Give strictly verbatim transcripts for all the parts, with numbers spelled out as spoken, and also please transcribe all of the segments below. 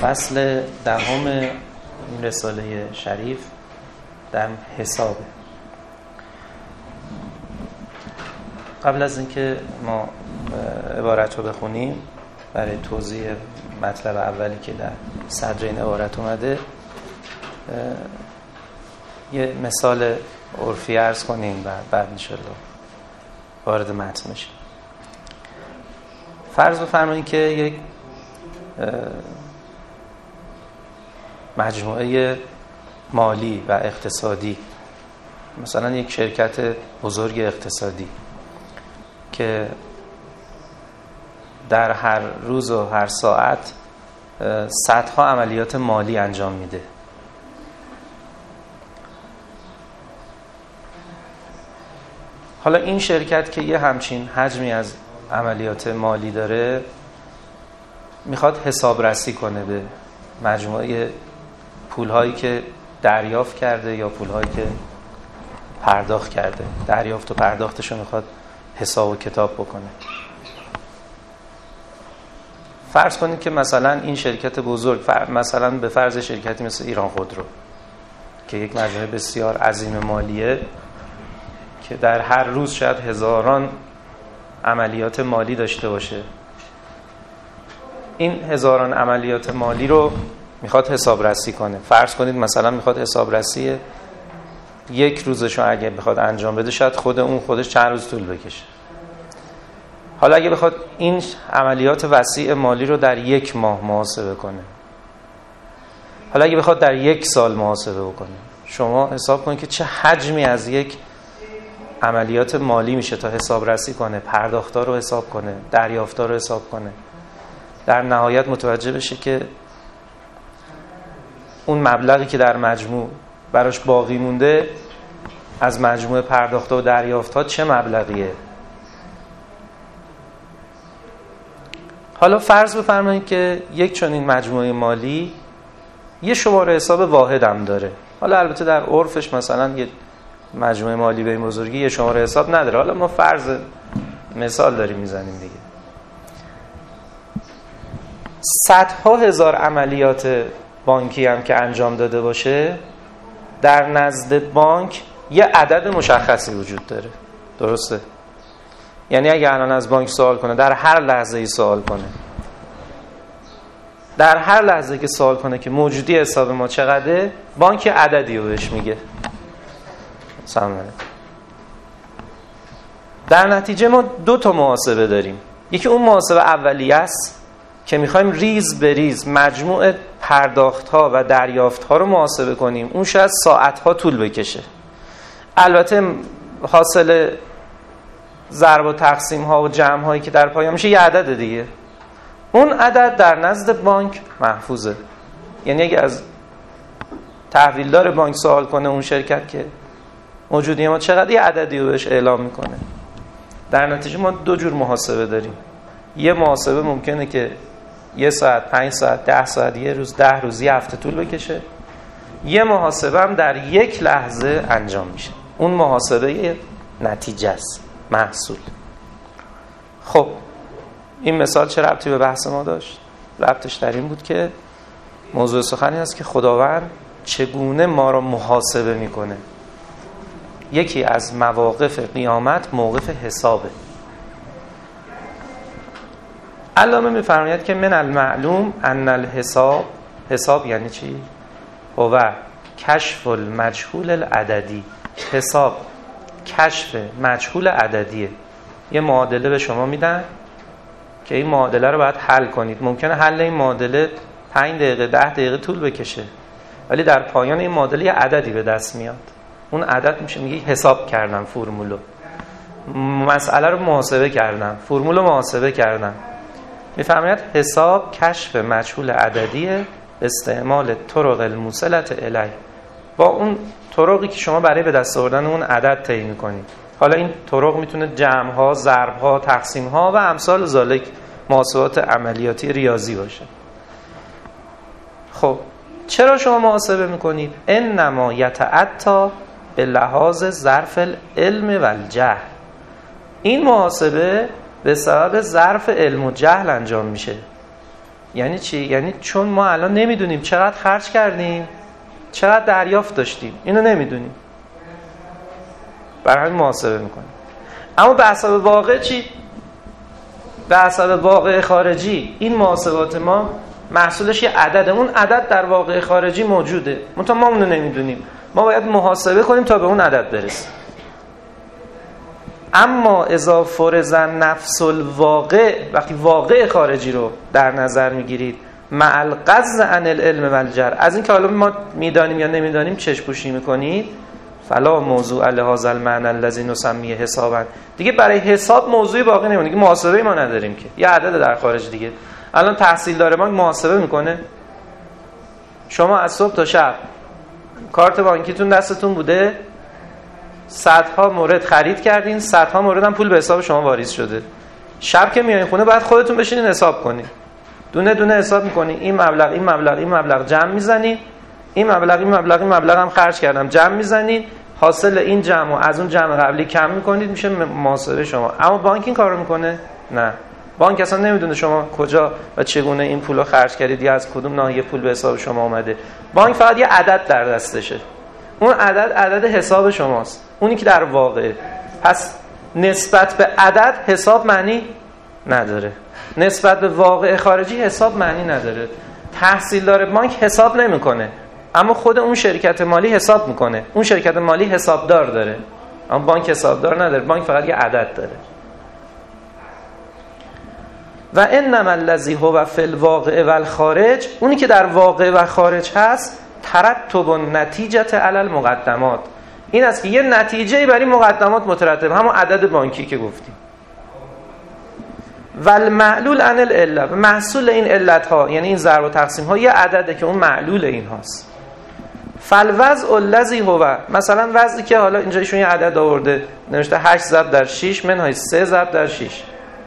فصل دهم این رساله شریف در حساب. قبل از اینکه ما عبارت رو بخونیم برای توضیح مطلب اولی که در صدر این عبارت اومده یه مثال عرفی عرض کنیم و بعد انشالله وارد متن میشیم. فرض بفرمایید که یک مجموعه مالی و اقتصادی، مثلا یک شرکت بزرگ اقتصادی که در هر روز و هر ساعت صدها عملیات مالی انجام میده. حالا این شرکت که یه همچین حجمی از عملیات مالی داره میخواد حسابرسی کنه به مجموعه پولهایی که دریافت کرده یا پولهایی که پرداخت کرده. دریافت و پرداختشو میخواد حساب و کتاب بکنه. فرض کنید که مثلا این شرکت بزرگ، مثلا به فرض شرکتی مثل ایران خودرو که یک مجموعه بسیار عظیم مالیه که در هر روز شاید هزاران عملیات مالی داشته باشه، این هزاران عملیات مالی رو میخواد حسابرسی کنه. فرض کنید مثلا میخواد حسابرسی یک روزشو اگه بخواد انجام بده شاید خود اون خودش چند روز طول بکشه. حالا اگه بخواد این عملیات وسیع مالی رو در یک ماه محاسبه کنه، حالا اگه بخواد در یک سال محاسبه بکنه، شما حساب کنید که چه حجمی از یک عملیات مالی میشه تا حسابرسی کنه، پرداخت‌ها رو حساب کنه، دریافت‌ها رو حساب کنه. در نهایت متوجه بشه که اون مبلغی که در مجموع براش باقی مونده از مجموع پرداخت‌ها و دریافت‌ها چه مبلغیه. حالا فرض بفرمایید که یک چنین مجموعه مالی یه شماره حساب واحد هم داره. حالا البته در عرفش مثلا یه مجموعه مالی به این بزرگی یه شماره حساب نداره. حالا ما فرض مثال داریم میزنیم دیگه. صدها هزار عملیات بانکی هم که انجام داده باشه، در نزد بانک یه عدد مشخصی وجود داره. درسته؟ یعنی اگه الان از بانک سوال کنه، در هر لحظه ای سوال کنه، در هر لحظه که سوال کنه که موجودی حساب ما چقدره، بانک عددی رو بهش میگه. سلام علیکم. در نتیجه ما دو تا محاسبه داریم. یکی اون محاسبه اولیه است که میخوایم ریز به ریز مجموع پرداخت‌ها و دریافت‌ها رو محاسبه کنیم. اون شاید ساعت‌ها طول بکشه. البته حاصل ضرب و تقسیم‌ها و جمع‌هایی که در پایان میشه یه عدد دیگه. اون عدد در نزد بانک محفوظه. یعنی اگه از تحویلدار بانک سوال کنه اون شرکت که موجودی ما چقدر، یه عددی رو بهش اعلام میکنه. در نتیجه ما دو جور محاسبه داریم. یه محاسبه ممکنه که یه ساعت، پنج ساعت، ده ساعت، یه روز، ده روز، یه هفته طول بکشه. یه محاسبه هم در یک لحظه انجام میشه. اون محاسبه یه نتیجه است، محصول. خب این مثال چه ربطی به بحث ما داشت؟ ربطش در این بود که موضوع سخنی است که خداوند چگونه ما را محاسبه میکنه. یکی از مواقف قیامت موقف حسابه. علامه میفرماید که من المعلوم ان الحساب، حساب یعنی چی؟ هو کشف المجهول العددی. حساب کشف مجهول عددیه. یه معادله به شما میدن که این معادله رو باید حل کنید. ممکنه حل این معادله پنج دقیقه، ده دقیقه طول بکشه، ولی در پایان این معادله یه عددی به دست میاد. اون عدد میشه میگه حساب کردم، فرمولو مسئله رو محاسبه کردم، فرمولو محاسبه کردم. میفرماید حساب کشف مجهول عددیه استعمال طرق الموصلة الیه. با اون طرقی که شما برای به دست آوردن اون عدد طی می‌کنید. حالا این طرق میتونه جمع‌ها، ضرب‌ها، تقسیم‌ها و امثال ذالک، محاسبات عملیاتی ریاضی باشه. خب چرا شما محاسبه می‌کنید؟ انما یتعطی به لحاظ ظرف العلم و الجهل. این محاسبه به سبب ظرف علم و جهل انجام میشه. یعنی چی؟ یعنی چون ما الان نمیدونیم چقدر خرج کردیم، چقدر دریافت داشتیم، اینو نمیدونیم، برای همین محاسبه میکنیم. اما به حسب واقع چی؟ به حسب واقع خارجی این محاسبات ما محصولش یه عدده، اون عدد در واقع خارجی موجوده، منتها ما اونو نمیدونیم، ما باید محاسبه کنیم تا به اون عدد برسیم. اما اذا فرض نفس الواقع، وقتی واقع خارجی رو در نظر میگیرید، مع القصد عن العلم والجر، از این که حالا ما میدانیم یا نمیدانیم چشم پوشی میکنید، فلا موضوع لهذا المعنى الذي نسميه حسابا، دیگه برای حساب موضوعی باقی نمونه، دیگه محاسبه ما نداریم که، یه عدد در خارج دیگه. الان تحصیلدار بانک محاسبه میکنه، شما از صبح تا شب کارت بانکیتون دستتون بوده، صدها مورد خرید کردین، صدها مورد هم پول به حساب شما واریز شده. شب که میایین خونه بعد خودتون بشینین حساب کنین، دونه دونه حساب میکنین، این مبلغ این مبلغ این مبلغ جمع میزنین، این مبلغ این مبلغ این مبلغ هم خرج کردم جمع میزنین، حاصل این جمع و از اون جمع قبلی کم میکنید، میشه محاسبه شما. اما بانک این کارو میکنه؟ نه، بانک اصلا نمیدونه شما کجا و چگونه این پولو خرج کردید یا از کدوم ناحیه پول به حساب شما اومده. بانک فقط یه عدد در دستشه، اون عدد عدد حساب شماست، اونی که در واقعه. پس نسبت به عدد حساب معنی نداره، نسبت به واقع خارجی حساب معنی نداره. تحصیلدار بانک حساب نمیکنه، اما خود اون شرکت مالی حساب میکنه. اون شرکت مالی حسابدار داره، اما بانک حسابدار نداره، بانک فقط یه عدد داره. و انما الذی هو فی الواقع و الخارج، اونی که در واقع و خارج هست، ترتب النتیجه علی المقدمات، این است که یه نتیجه برای مقدمات مترتب، همون عدد بانکی که گفتیم. و المعلول عن العله، محصول این علت ها یعنی این ضرب و تقسیم ها یه عدده که اون معلول این هاست. فالوضع الذی هو، مثلا وضعی که حالا اینجا ایشون یه عدد آورده نوشته هشت ضرب در شش منهای سه ضرب در شش،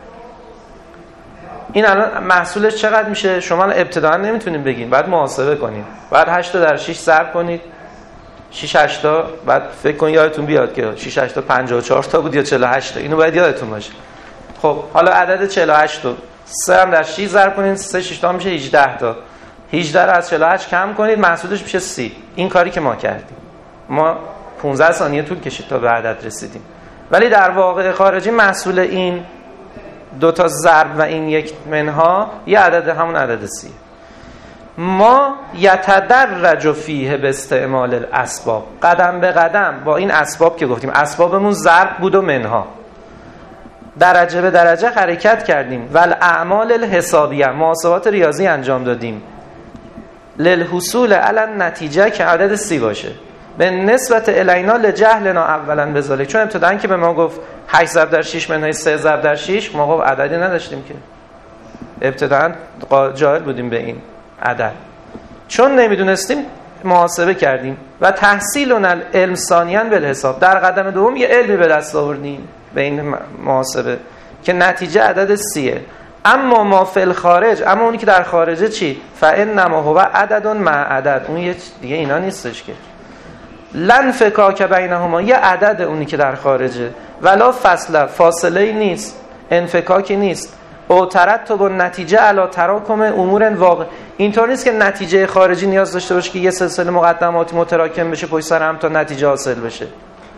این الان محصولش چقدر میشه؟ شما ابتداً نمیتونید بگین، بعد محاسبه کنید، بعد هشت تا در شش ضرب کنید، شش هشت تا، بعد فکر کن یادتون بیاد که شش هشت تا پنجاه و چهار تا بود یا چهل و هشت تا، اینو باید یادتون باشه. خب حالا عدد چهل و هشت تا سه هم در شش ضرب کنید، سه شش تا میشه هجده تا، هجده رو از چهل و هشت کم کنید، محصولش میشه سی. این کاری که ما کردیم، ما پانزده ثانیه طول کشید تا به عدد رسیدیم. ولی در واقع خارجی محصول این دو تا ضرب و این یک منها یه عدد، همون عدد سی. ما یتدرج فیه به استعمال الاسباب، قدم به قدم با این اسباب که گفتیم، اسبابمون ضرب بود و منها، درجه به درجه حرکت کردیم. و الاعمال الحسابیه، محاسبات ریاضی انجام دادیم، للحصول علی النتیجه که عدد سی باشه. به نسبت الینا لجهلنا اولا بذالک، چون ابتداً که به ما گفت هشت ضرب در شش منهای سه ضرب در شش، ما خب عددی نداشتیم که، ابتداً جاهل بودیم به این عدد، چون نمیدونستیم محاسبه کردیم. و تحصیلنا العلم ثانیاً بالحساب، در قدم دوم یه علمی به دست آوردیم به این محاسبه که نتیجه عدد سیه. اما ما فی الخارج، اما اونی که در خارجه چی؟ فانما هو عدد مع عدد، اون یه دیگه اینا نیستش که، لن فکاک بینهما، یه عدد اونی که در خارجه، ولا فاصله، فاصله نیست، انفکاکی نیست. او ترتب النتیجه علی تراکم امور واقع، اینطور نیست که نتیجه خارجی نیاز داشته باشه که یه سلسله مقدماتی متراکم بشه پشت سر هم تا نتیجه حاصل بشه،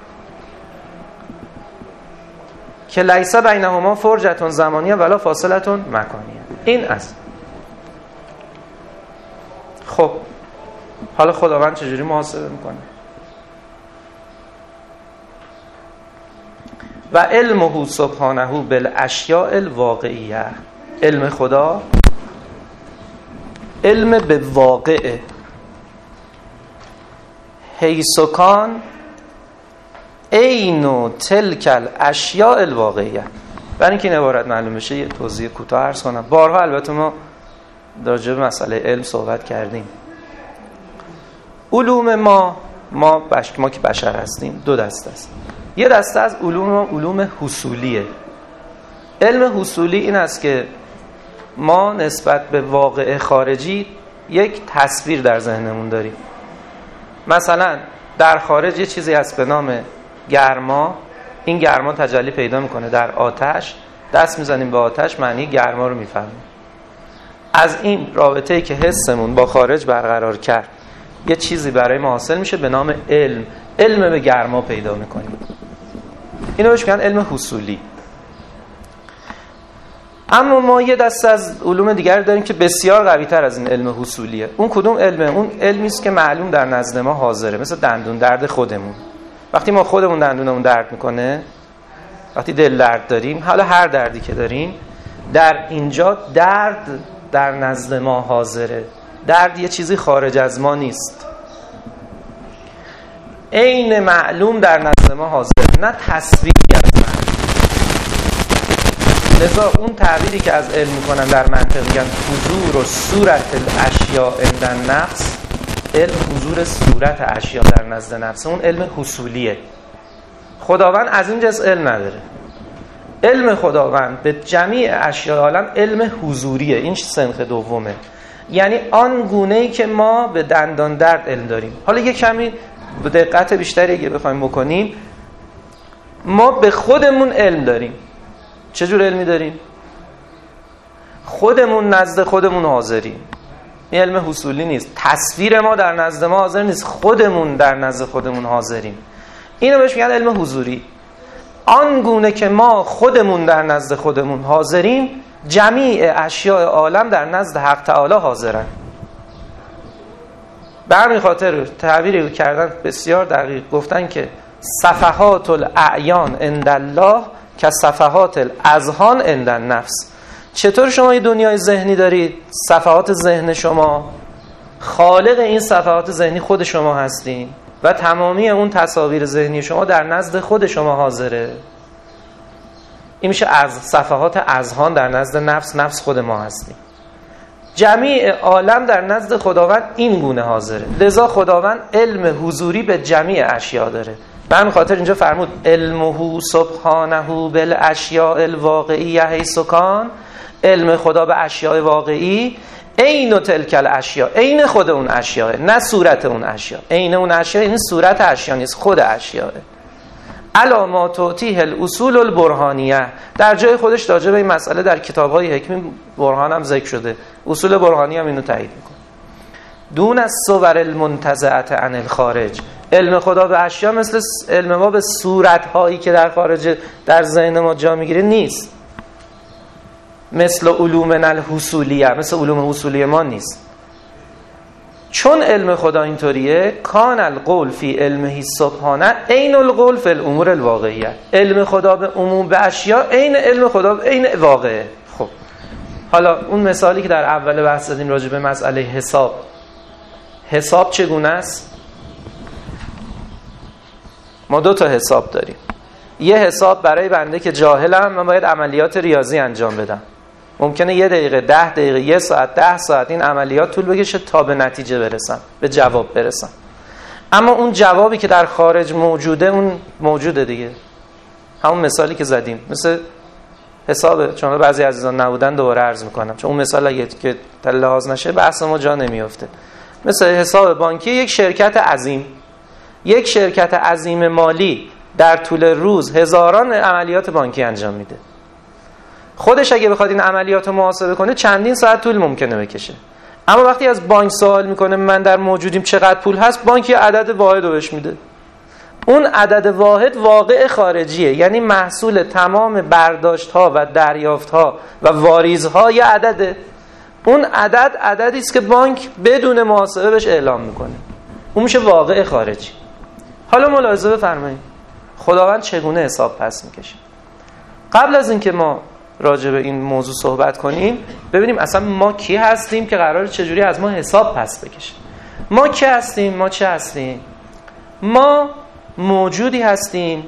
که لیس بینهما فرجة زمانیه ولا فاصله مکانیه. این است. خب حالا خداوند چجوری محاسبه میکنه؟ و علمه سبحانه بالاشیاء الواقعیه، علم خدا علم به واقعه، حیث کان عین تلک الاشیاء الواقعیه. برای اینکه این عبارت معلوم بشه یه توضیح کوتاه عرض کنم. بارها البته ما راجع به مسئله علم صحبت کردیم. علوم ما ما بش... ما که بشر هستیم دو دسته است. یه دسته از علوم علوم حصولیه. علم حصولی این است که ما نسبت به واقع خارجی یک تصویر در ذهنمون داریم. مثلا در خارج یه چیزی هست به نام گرما، این گرما تجلی پیدا میکنه در آتش، دست میزنیم به آتش، معنی گرما رو میفهمیم. از این رابطه‌ای که حسمون با خارج برقرار کرد یه چیزی برای ما حاصل میشه به نام علم. علم به گرما پیدا میکنیم. اینو بهش میگن علم حصولی. اما ما یه دسته از علوم دیگر داریم که بسیار قوی تر از این علم حصولیه. اون کدوم علمه؟ اون علمی است که معلوم در نزد ما حاضره، مثل دندون درد خودمون. وقتی ما خودمون دندونمون درد میکنه، وقتی دل درد داریم، حالا هر دردی که داریم، در اینجا درد در نزد ما حاضره. درد یه چیزی خارج از ما نیست، عین معلوم در نزد ما حاضر، نه تصویری از من. لذا اون تعبیری که از علم میکنن در منطق میگن حضور و صورت الاشیاء عند النفس، علم حضور صورت اشیاء در نزد نفس، اون علم حصولیه. خداوند از این جنس علم نداره. علم خداوند به جمیع اشیاء عالم علم حضوریه. این سنخ دومه، یعنی آن گونه‌ای که ما به دندان درد علم داریم. حالا یک کمی به دقت بیشتری اگه بخوایم بکنیم، ما به خودمون علم داریم. چجور علمی داریم؟ خودمون نزد خودمون حاضریم. این علم حصولی نیست. تصویر ما در نزد ما حاضر نیست، خودمون در نزد خودمون حاضریم. اینو بهش میگن علم حضوری. آن گونه که ما خودمون در نزد خودمون حاضریم، جمیع اشیاء عالم در نزد حق تعالی حاضرن. به همین خاطر تعبیری کردن بسیار دقیق، گفتن که صفحات الاعیان عند الله که صفحات الاذهان عند النفس. چطور شما یه دنیای ذهنی دارید؟ صفحات ذهن شما، خالق این صفحات ذهنی خود شما هستین و تمامی اون تصاویر ذهنی شما در نزد خود شما حاضره. این میشه از صفحات اذهان در نزد نفس، نفس خود ما هستیم. جمیع عالم در نزد خداوند این گونه حاضره. لذا خداوند علم حضوری به جمیع اشیاء داره. به همین خاطر اینجا فرمود علمه سبحانه بالاشیاء الواقعیه حیث کان. علم خدا به اشیاء واقعی عین تلک الاشیاء، عین خود اون اشیاء، نه صورت اون اشیاء. عین اون اشیاء این صورت اشیاء نیست، خود اشیاء. علامات تعطیه الاصول البرهانیه، در جای خودش راجع به این مسئله در کتاب‌های حکمی برهان هم ذکر شده. اصول برهانی هم اینو تایید میکنه. دون از صور المنتزعه عن الخارج، علم خدا به اشیاء مثل علم ما به صورت‌هایی که در خارج در ذهن ما جا میگیره نیست. مثل علوم الحصولیه، مثل علوم حصولی ما نیست. چون علم خدا اینطوریه، کان القول فی علمه سبحانه عین القول فی الامور الواقعیه. علم خدا به عموم به اشیاء عین علم خدا عین واقعه. خب حالا اون مثالی که در اول بحث زدیم راجع به مسئله حساب، حساب چگونه است؟ ما دو تا حساب داریم. یه حساب برای بنده که جاهلم، من باید عملیات ریاضی انجام بدم. ممکنه یه دقیقه، ده دقیقه، یه ساعت، ده ساعت این عملیات طول بکشه تا به نتیجه برسم، به جواب برسم. اما اون جوابی که در خارج موجوده، اون موجوده دیگه. همون مثالی که زدیم، مثل حساب، چون بعضی عزیزان نبودن دوباره عرض میکنم، چون اون مثال اگه که لحاظ نشه بحث ما جا نمیافته. مثل حساب بانکی یک شرکت عظیم، یک شرکت عظیم مالی در طول روز هزاران عملیات بانکی انجام میده. خودش اگه بخواد این عملیات رو محاسبه کنه چندین ساعت طول ممکنه بکشه. اما وقتی از بانک سوال میکنه من در موجودیم چقدر پول هست، بانک عدد واحد رو بهش میده. اون عدد واحد واقع خارجیه، یعنی محصول تمام برداشت ها و دریافت ها و واریز ها یه عدده. اون عدد عددی است که بانک بدون محاسبه بهش اعلام میکنه. اون میشه واقع خارجی. حالا ملاحظه بفرمایید خداوند چگونه حساب پس میکشه. قبل از اینکه ما راجع به این موضوع صحبت کنیم، ببینیم اصلا ما کی هستیم که قراره چجوری از ما حساب پس بکشه. ما کی هستیم؟ ما چه هستیم؟ ما موجودی هستیم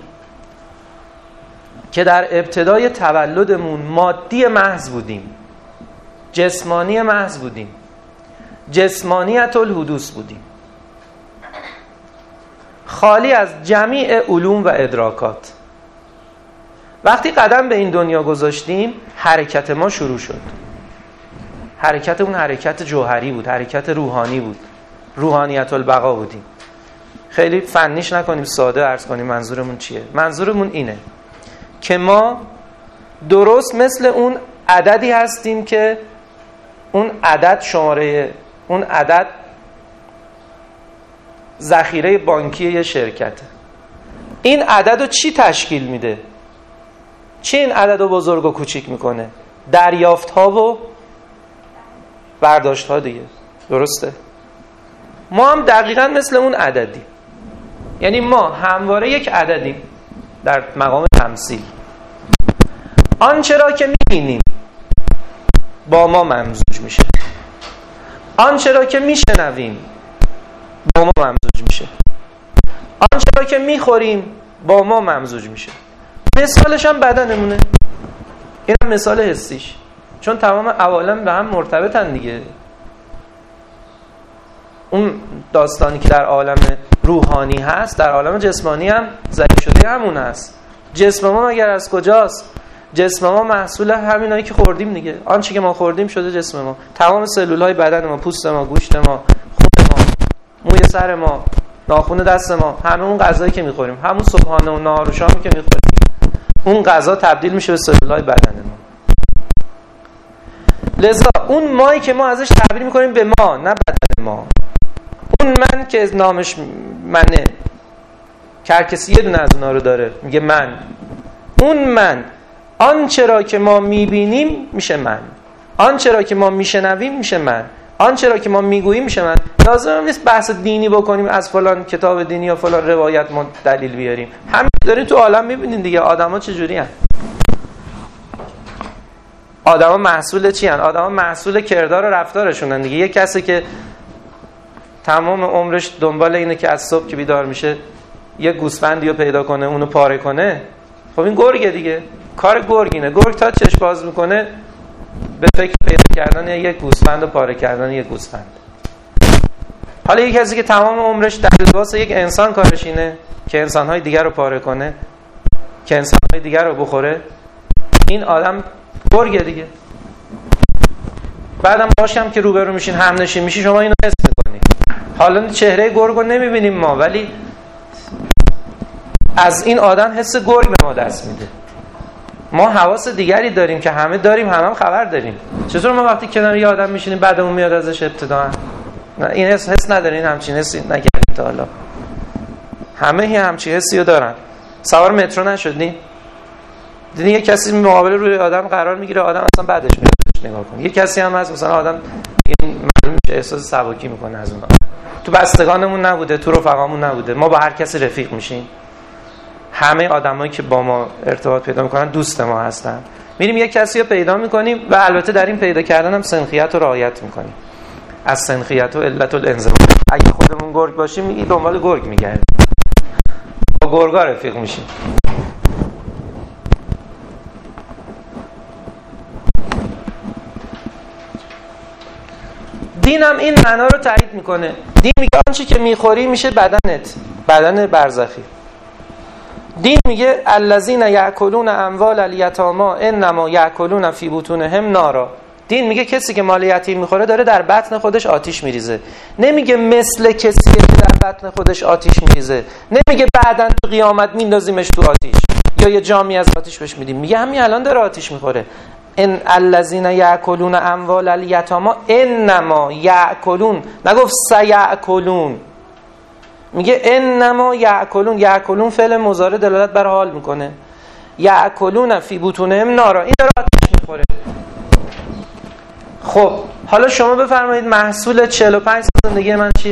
که در ابتدای تولدمون مادی محض بودیم، جسمانی محض بودیم، جسمانیت الحدوث بودیم، خالی از جمیع علوم و ادراکات. وقتی قدم به این دنیا گذاشتیم، حرکت ما شروع شد. حرکت اون حرکت جوهری بود، حرکت روحانی بود، روحانیت البقا بودیم. خیلی فنیش نکنیم، ساده عرض کنیم منظورمون چیه. منظورمون اینه که ما درست مثل اون عددی هستیم که اون عدد شماره، اون عدد ذخیره بانکی یه شرکته. این عدد رو چی تشکیل میده؟ چی این عدد رو بزرگ و کوچیک میکنه؟ دریافت ها و برداشت ها دیگه. درسته؟ ما هم دقیقاً مثل اون عددی، یعنی ما همواره یک عددیم در مقام تمثیل. آنچه را که میبینیم با ما ممزوج میشه، آنچه را که میشنویم با ما ممزوج میشه، آنچه را که میخوریم با ما ممزوج میشه. مثالش هم بدنمونه. این هم مثال حسیش، چون تمام عوالم به هم مرتبطن دیگه. اون داستانی که در عالم روحانی هست در عالم جسمانی هم ضعیف شده همون هست. جسم ما مگر از کجاست؟ جسم ما محصول همینایی که خوردیم دیگه. آنچه که ما خوردیم شده جسم ما. تمام سلولهای بدن ما، پوست ما، گوشت ما، خون ما، موی سر ما، ناخن دست ما، همه اون غذایی که میخوریم، همون صبحانه و نهار و شامی که میخوریم، اون غذا تبدیل میشه به سلولهای بدن ما. لذا اون مایی که ما ازش تعبیر میکنیم به ما، نه بدن ما. اون من که نامش منه، هر کسی یه دونه از اونا رو داره، میگه من. اون من، آنچه را که ما میبینیم میشه من، آنچه را که ما میشنویم میشه من، آنچه را که ما میگوییم میشه من. لازم نیست بحث دینی بکنیم، از فلان کتاب دینی یا فلان روایت ما دلیل بیاریم. همین دارین تو عالم میبینین دیگه. آدما چجوری هن؟ آدما محصول چی هن؟ آدما محصول کردار و رفتارشونن دیگه. یه کسی که تمام عمرش دنبال اینه که از صبح که بیدار میشه یه گوسفندی رو پیدا کنه، اونو پاره کنه، خب این گرگه دیگه. کار گرگینه. گرگ تا چشم باز میکنه به فکر پیدا کردن یک گوسفند و پاره کردن یک گوسفند. حالا یک کسی که تمام عمرش در لباس یک انسان کارش اینه که انسانهای دیگر رو پاره کنه، که انسانهای دیگر رو بخوره، این آدم گرگه دیگه. بعدم باشم که روبرو میشین، همنشین میشین، شما اینو حس میکنید. حالا چهره گرگ رو نمیبینیم ما، ولی از این آدم حس گرگ به ما دست میده. ما حواس دیگری داریم که همه داریم، همه هم خبر داریم. چطور ما وقتی کنار یه آدم میشینیم بعدمون میاد ازش ابتداء؟ نه این حس حس ندارین، همچین حسی نکردین تا حالا؟ همه هی همچین حسی رو دارن. سوار مترو نشدین؟ دیدین یه کسی مقابل روی آدم قرار میگیره، آدم اصلا بعدش میاد نگاه کنه. یه کسی هم هست مثلا آدم معلوم میشه احساس سبکی میکنه از اون. تو بستگانمون نبوده، تو رفقامون نبوده. ما با هر کسی رفیق میشیم. همه آدمایی که با ما ارتباط پیدا میکنن دوست ما هستن. میریم یک کسی رو پیدا میکنیم و البته در این پیدا کردن هم سنخیت رو رعایت میکنیم. از سنخیت و علت الانضباط. اگه خودمون گرگ باشیم میگیم دنبال گرگ میگردیم، با گرگا رفیق میشیم. دین هم این معنا رو تایید میکنه. دین میگه آنچه که میخوری میشه بدنت، بدن برزخی. دین میگه الذین یاکلون اموال الیتاما انما یاکلون فی بطونهم نارا. دین میگه کسی که مال یتیم میخوره داره در بطن خودش آتیش میریزه. نمیگه مثل کسی که در بطن خودش آتیش میریزه. نمیگه بعداً تو قیامت میندازیمش تو آتیش یا یه جامی از آتیش بهش میدیم. میگه همین الان داره آتیش میخوره. ان الذین یاکلون اموال الیتاما انما یاکلون، نگفت سیاکلون. میگه انما یاکلون. یاکلون فعل مضارع دلالت بر حال میکنه. یاکلون فی بطونهم نارا، این داره آتیش میخوره. خب حالا شما بفرمایید محصول چهل و پنج سال زندگی من چیه؟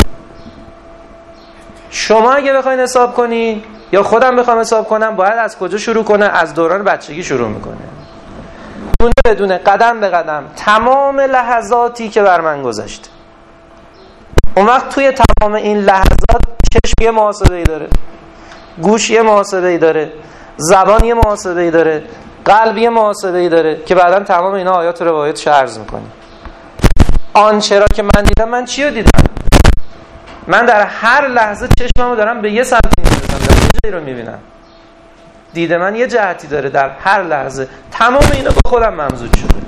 شما اگه بخواید حساب کنی یا خودم بخوام حساب کنم، باید از کجا شروع کنه؟ از دوران بچگی شروع میکنه، دونه بدونه، قدم به قدم، تمام لحظاتی که بر من گذشت. اون وقت توی تمام این لحظات چشم یه محاسبه‌ای داره، گوش یه محاسبه‌ای داره، زبان یه محاسبه‌ای داره، قلب یه محاسبه‌ای داره که بعداً تمام اینا آیات و روایاتش عرض می‌کنه. آن چرا که من دیدم، من چی رو دیدم؟ من در هر لحظه چشممو دارم به یه سمتی می‌رسم، در یه جایی رو می‌بینم. دید من یه جهتی داره در هر لحظه. تمام اینا با خودم ممزوج شده.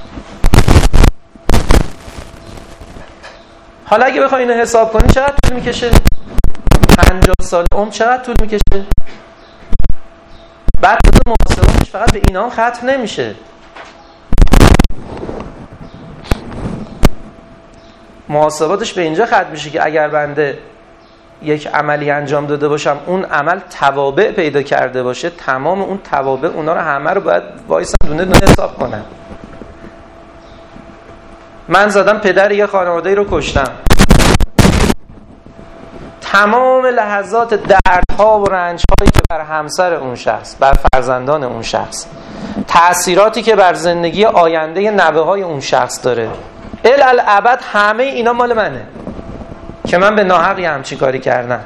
حالا اگه بخوای اینو حساب کنی چقدر طول میکشه؟ پنجاه سال عمر چقدر طول میکشه؟ بعد محاسباتش فقط به اینا ختم نمیشه. محاسباتش به اینجا ختم میشه که اگر بنده یک عملی انجام داده باشم اون عمل توابع پیدا کرده باشه، تمام اون توابع اونا رو همه رو باید وایسن دونه دونه حساب کنن. من زدم پدر یه خانواده‌ای رو کشتم، تمام لحظات دردها و رنج‌هایی که بر همسر اون شخص، بر فرزندان اون شخص، تأثیراتی که بر زندگی آینده نوه‌های اون شخص داره، الالعبد همه اینا مال منه که من به ناحقی همچی کاری کردم.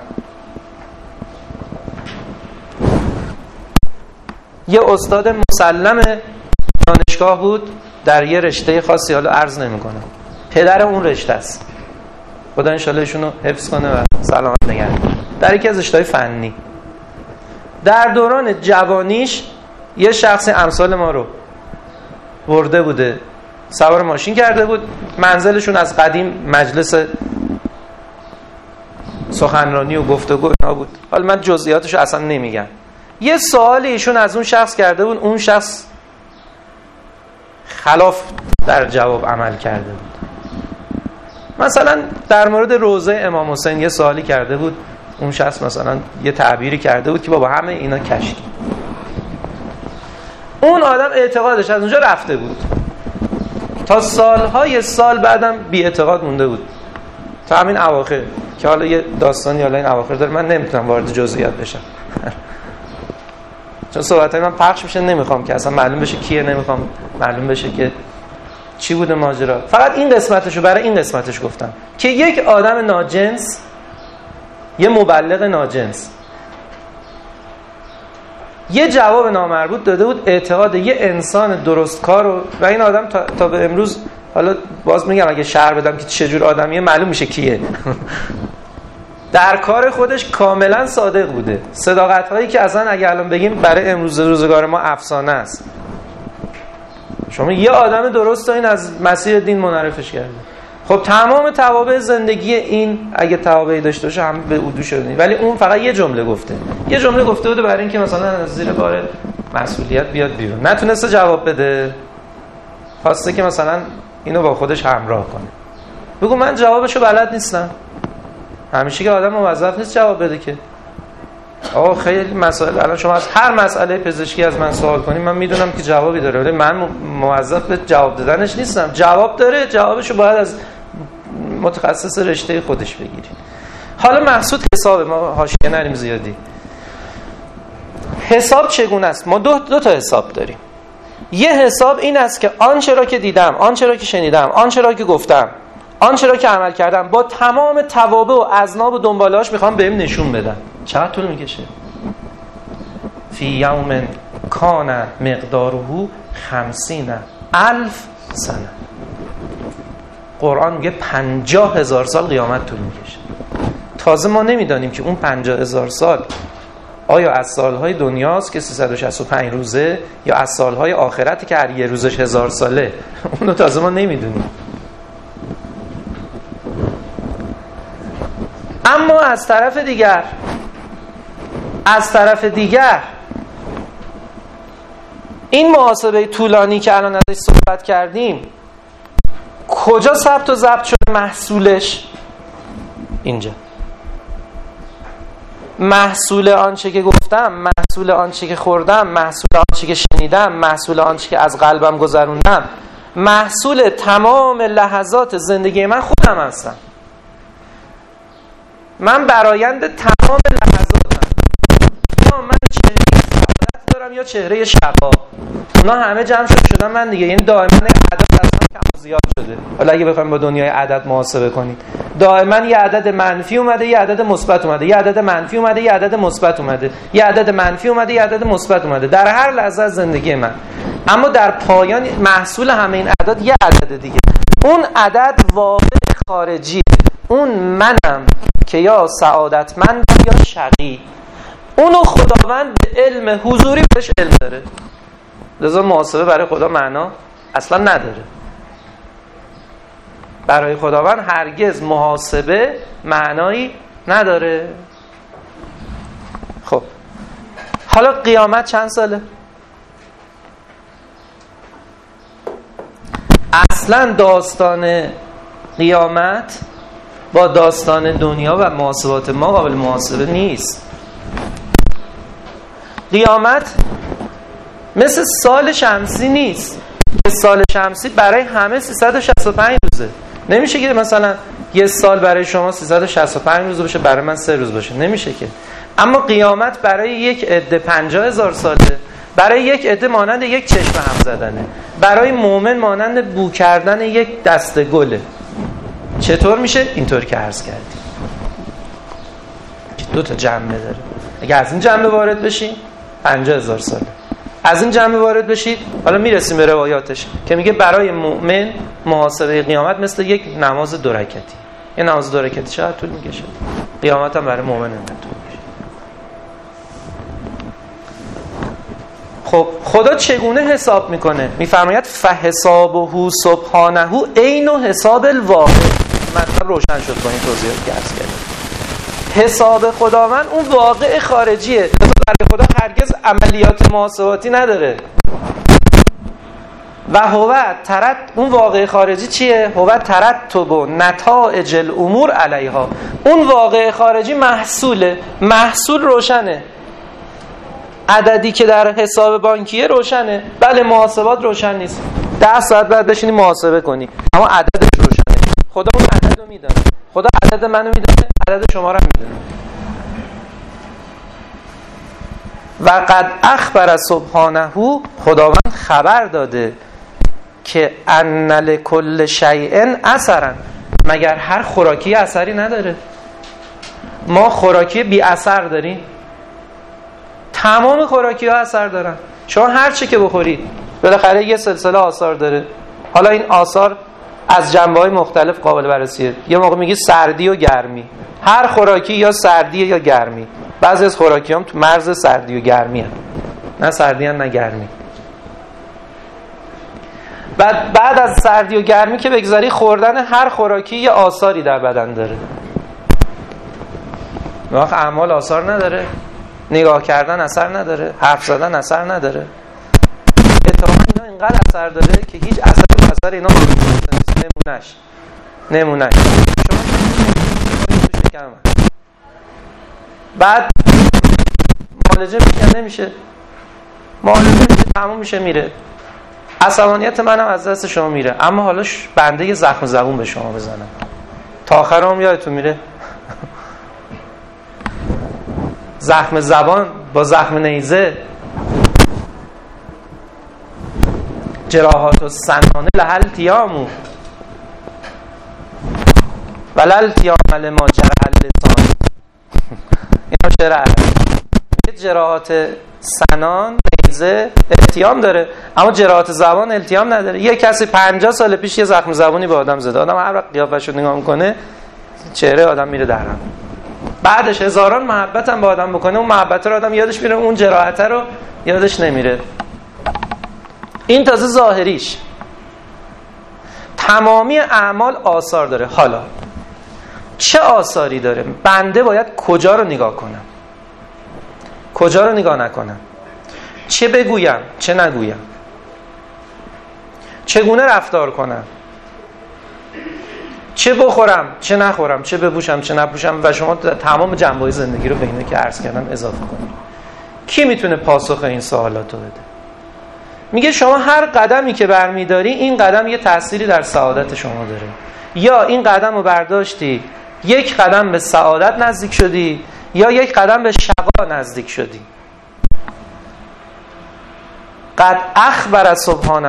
یه استاد مسلم دانشگاه بود در یه رشته خاصی، حالا عرض نمی‌کنم، پدر اون رشته است، خدا انشالله ایشونو حفظ کنه و سلامت نگه داره، در یکی از رشته‌های فنی. در دوران جوانیش یه شخص امثال ما رو برده بوده، سوار ماشین کرده بود، منزلشون از قدیم مجلس سخنرانی و گفتگو اینا بود، حالا من جزئیاتشو اصلا نمیگم. یه سوالی ایشون از اون شخص کرده بود، اون شخص خلاف در جواب عمل کرده بود. مثلا در مورد روضه امام حسین یه سوالی کرده بود، اون شخص مثلا یه تعبیری کرده بود که بابا همه اینا کشکی. اون آدم اعتقادش از اونجا رفته بود، تا سالهای سال بعدم بی اعتقاد مونده بود تا همین اواخر که حالا یه داستانی حالا این اواخر داره، من نمیتونم وارد جزئیات بشم چون صحبتای من پخش میشه، نمیخوام که اصلا معلوم بشه کیه، نمیخوام معلوم بشه که چی بوده ماجرا. فقط این قسمتشو برای این قسمتش گفتم که یک آدم ناجنس، یه مبلغ ناجنس، یه جواب نامربوط داده بود اعتقاد یه انسان درستکار رو، و این آدم تا, تا به امروز، حالا باز میگم اگه شرح بدم که چه جور آدمیه معلوم میشه کیه در کار خودش کاملا صادق بوده، صداقت هایی که اصلا اگه الان بگیم برای امروز روزگار ما افسانه است. شما یه آدم درست این از مسیر دین منحرفش کرده. خب تمام توابع زندگی این اگه توابعی داشته باشه همه به اودو شده، ولی اون فقط یه جمله گفته، یه جمله گفته بوده برای اینکه مثلا از زیر بار مسئولیت بیاد بیرون، نتونسته جواب بده، خواسته که مثلا اینو با خودش همراه کنه. بگو من جوابشو بلد نیستم. همیشه که آدم موظف نیست جواب بده که. آقا خیلی مسائل، الان شما از هر مسئله پزشکی از من سوال کنید من میدونم که جوابی داره، ولی من موظف به جواب دادنش نیستم. جواب داره، جوابشو باید از متخصص رشته خودش بگیری. حالا مقصود حساب ما، حاشیه نریم زیادی. حساب چگونه است؟ ما دو, دو تا حساب داریم. یه حساب این است که آنچه را که دیدم، آنچه را که شنیدم، آنچه را که گفتم، آنچه را که عمل کردم با تمام توابع و اذناب و دنباله‌اش میخوام بهم نشون بدن. چقدر طول میکشه؟ فی یوم کان مقداره خمسین الف سنه. قرآن میگه پنجاه هزار سال قیامت طول میکشه. تازه ما نمیدانیم که اون پنجاه هزار سال آیا از سالهای دنیاست که سیصد و شصت و پنج روزه یا از سالهای آخرتی که هر یه روزش هزار ساله. اونو تازه ما نمیدونیم. اما از طرف دیگر از طرف دیگر این محاسبه طولانی که الان ازش صحبت کردیم کجا ثبت و ضبط شده محصولش؟ اینجا. محصول آنچه که گفتم، محصول آنچه که خوردم، محصول آنچه که شنیدم، محصول آنچه که از قلبم گذروندم، محصول تمام لحظات زندگی من خودم هستم. من برآیند تمام لحظاتم. یا من چهره سعادت دارم یا چهره شقا. اونا همه جمع شده شدن من دیگه. یعنی دائما عدد اصلا کم و زیاد شده. حالا اگه بخوایم با دنیای عدد محاسبه کنید، دائما یه عدد منفی اومده، یه عدد مثبت اومده، یه عدد منفی اومده، یه عدد مثبت اومده، یه عدد منفی اومده، یه عدد مثبت اومده در هر لحظه از زندگی من. اما در پایان محصول همه این اعداد یه عدد دیگه. اون عدد واقع خارجی، اون منم که یا سعادتمند یا شقی. اونو خداوند به علم حضوری بهش علم داره. لذا محاسبه برای خدا معنا اصلا نداره. برای خداوند هرگز محاسبه معنایی نداره. خب حالا قیامت چند ساله؟ اصلا داستان قیامت با داستان دنیا و محاسبات ما قابل محاسبه نیست. قیامت مثل سال شمسی نیست. سال شمسی برای همه سیصد و شصت و پنج روزه. نمیشه که مثلا یه سال برای شما سیصد و شصت و پنج روز باشه، برای من سه روز باشه. نمیشه که. اما قیامت برای یک عده پنجاه هزار ساله، برای یک عده مانند یک چشم هم زدنه، برای مومن مانند بو کردن یک دسته گله. چطور میشه؟ اینطور که عرض کردیم که دو تا جنبه داره. اگه از این جنبه وارد بشین پنجاه هزار ساله، از این جنبه وارد بشید، حالا میرسیم به روایاتش که میگه برای مؤمن محاسبه قیامت مثل یک نماز دو رکعتی. یه نماز دو رکعتی چقدر طول میکشه؟ قیامت هم برای مؤمن انقدر طول میکشه. خب خدا چگونه حساب میکنه؟ میفرماید فحسابه سبحانه عین حساب الواقع. مطلب روشن شد با این توضیحاتی که عرض کردم. حساب خداوند اون واقع خارجیه. برای خدا هرگز عملیات محاسباتی نداره. و هو ترت اون واقع خارجی چیه؟ هو ترتب نتائج الامور علیها. اون واقع خارجی محصوله. محصول روشنه. عددی که در حساب بانکیه روشنه. بله محاسبات روشن نیست. ده ساعت بعد بشینی محاسبه کنی، اما عددش روشنه. خدا اون عدد رو میدونه. خدا عدد منو میدونه، عدد شما رو میدونه. و قد اخبر سبحانه، خداوند خبر داده که ان لکل شیء اثرا، مگر هر خوراکی اثری نداره؟ ما خوراکی بی اثر داریم؟ تمام خوراکی ها اثر دارن. شما هر چی که بخورید بالاخره یه سلسله آثار داره. حالا این آثار از جنبه‌های مختلف قابل بررسیه. یه موقع میگی سردی و گرمی. هر خوراکی یا سردی یا گرمی. بعضی از خوراکی هم تو مرز سردی و گرمی هم. نه سردی هم نه گرمی. بعد بعد از سردی و گرمی که بگذاری، خوردن هر خوراکی یه آثاری در بدن داره. وقت اعمال آثار نداره، نگاه کردن اثر نداره، حرف زدن اثر نداره. اتفاقا اینا اینقدر اثر داره که هیچ اثر و اثر اینا نمونش نمونش شما بعد معالجه میکنه نمیشه، معالجه میشه تموم میشه میره. عصبانیت منم از دست شما میره. اما حالا بنده یه زخم زبون به شما بزنم، تا آخر هم یادتون میره؟ زخم زبان با زخم نیزه، جراحات و سنانه لحل تیامو ولل تیام لما جرح اللسان. اینا شعر عربی. جراحات سنان نیزه التیام داره، اما جراحات زبان التیام نداره. یه کسی پنجاه سال پیش یه زخم زبونی به آدم زده، آدم هر وقت قیافش رو نگاه میکنه چهره آدم میره در هم. بعدش هزاران محبت هم به آدم بکنه، اون محبت رو آدم یادش میره، اون جراحت رو یادش نمیره. این تازه ظاهریش. تمامی اعمال آثار داره. حالا چه آثاری داره؟ بنده باید کجا رو نگاه کنم، کجا رو نگاه نکنم، چه بگویم چه نگویم، چگونه رفتار کنم، چه بخورم چه نخورم، چه بپوشم چه نپوشم. و شما تمام جنبه‌های زندگی رو به اینه که عرض کردم اضافه کنید. کی میتونه پاسخ این سوالات رو بده؟ میگه شما هر قدمی که برمیداری، این قدم یه تأثیری در سعادت شما داره. یا این قدم رو برداشتی یک قدم به سعادت نزدیک شدی، یا یک قدم به شقا نزدیک شدی. قد اخبر سبحانه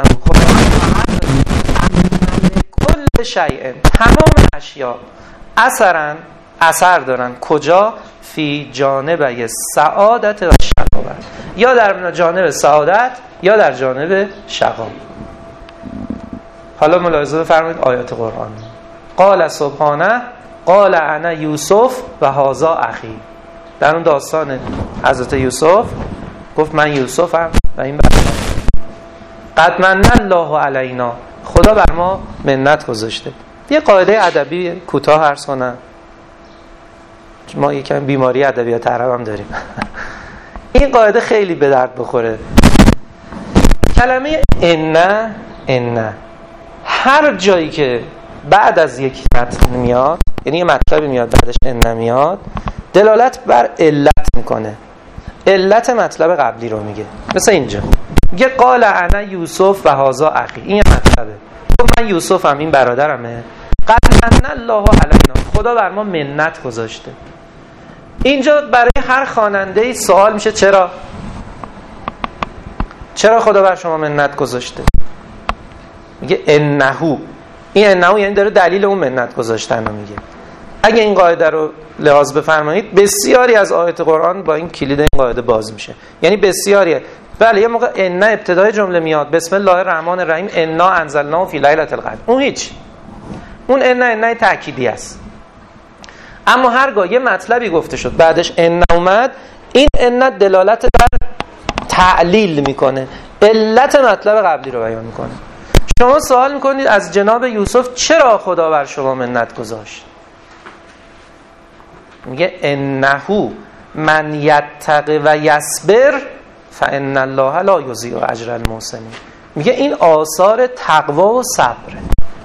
کل شیء، تمام اشیا اثرن اثر دارن. کجا؟ فی جانب سعادت و شقاوت، یا در جانب سعادت یا در جانب شقا. حالا ملاحظه بفرمایید آیات قرآن. قال سبحانه قال انا یوسف و هذا اخی. در اون داستان حضرت یوسف گفت من یوسفم و این برادرم. قد من الله علینا، خدا بر ما منت گذاشته. یه قاعده ادبی کوتاه عرض کنم، ما یکم بیماری ادبیات عرب هم داریم. این قاعده خیلی به درد بخوره. کلمه ان ان هر جایی که بعد از یک متن میاد، یعنی یه مطلبی میاد بعدش ان میاد، دلالت بر علت میکنه، علت مطلب قبلی رو میگه. مثل اینجا میگه قال انا یوسف و هذا اخی، این یه مطلبه، من یوسفم این برادرمه، قد من الله علینا، خدا بر ما منت گذاشته. اینجا برای هر خواننده‌ای سوال میشه چرا؟ چرا خدا بر شما منت گذاشته؟ میگه انهو، این انهو یعنی داره دلیل اون منت گذاشتن رو میگه. اگه این قاعده رو لحاظ بفرمایید، بسیاری از آیات قرآن با این کلید این قاعده باز میشه. یعنی بسیاری، بله یه موقع ان ابتدای جمله میاد بسم الله الرحمن الرحیم انا انزلناه فی لیلة القدر، اون هیچ، اون ان ان تأکیدی است. اما هرگاه یه مطلبی گفته شد بعدش ان اومد، این ان دلالت بر تعلیل میکنه، علت مطلب قبلی رو بیان میکنه. شما سوال میکنید از جناب یوسف چرا خدا بر شما منت گذاشت؟ میگه انهو من یتق و یصبر فان الله لا یضیع اجر المحسنین. میگه این آثار تقوا و صبره.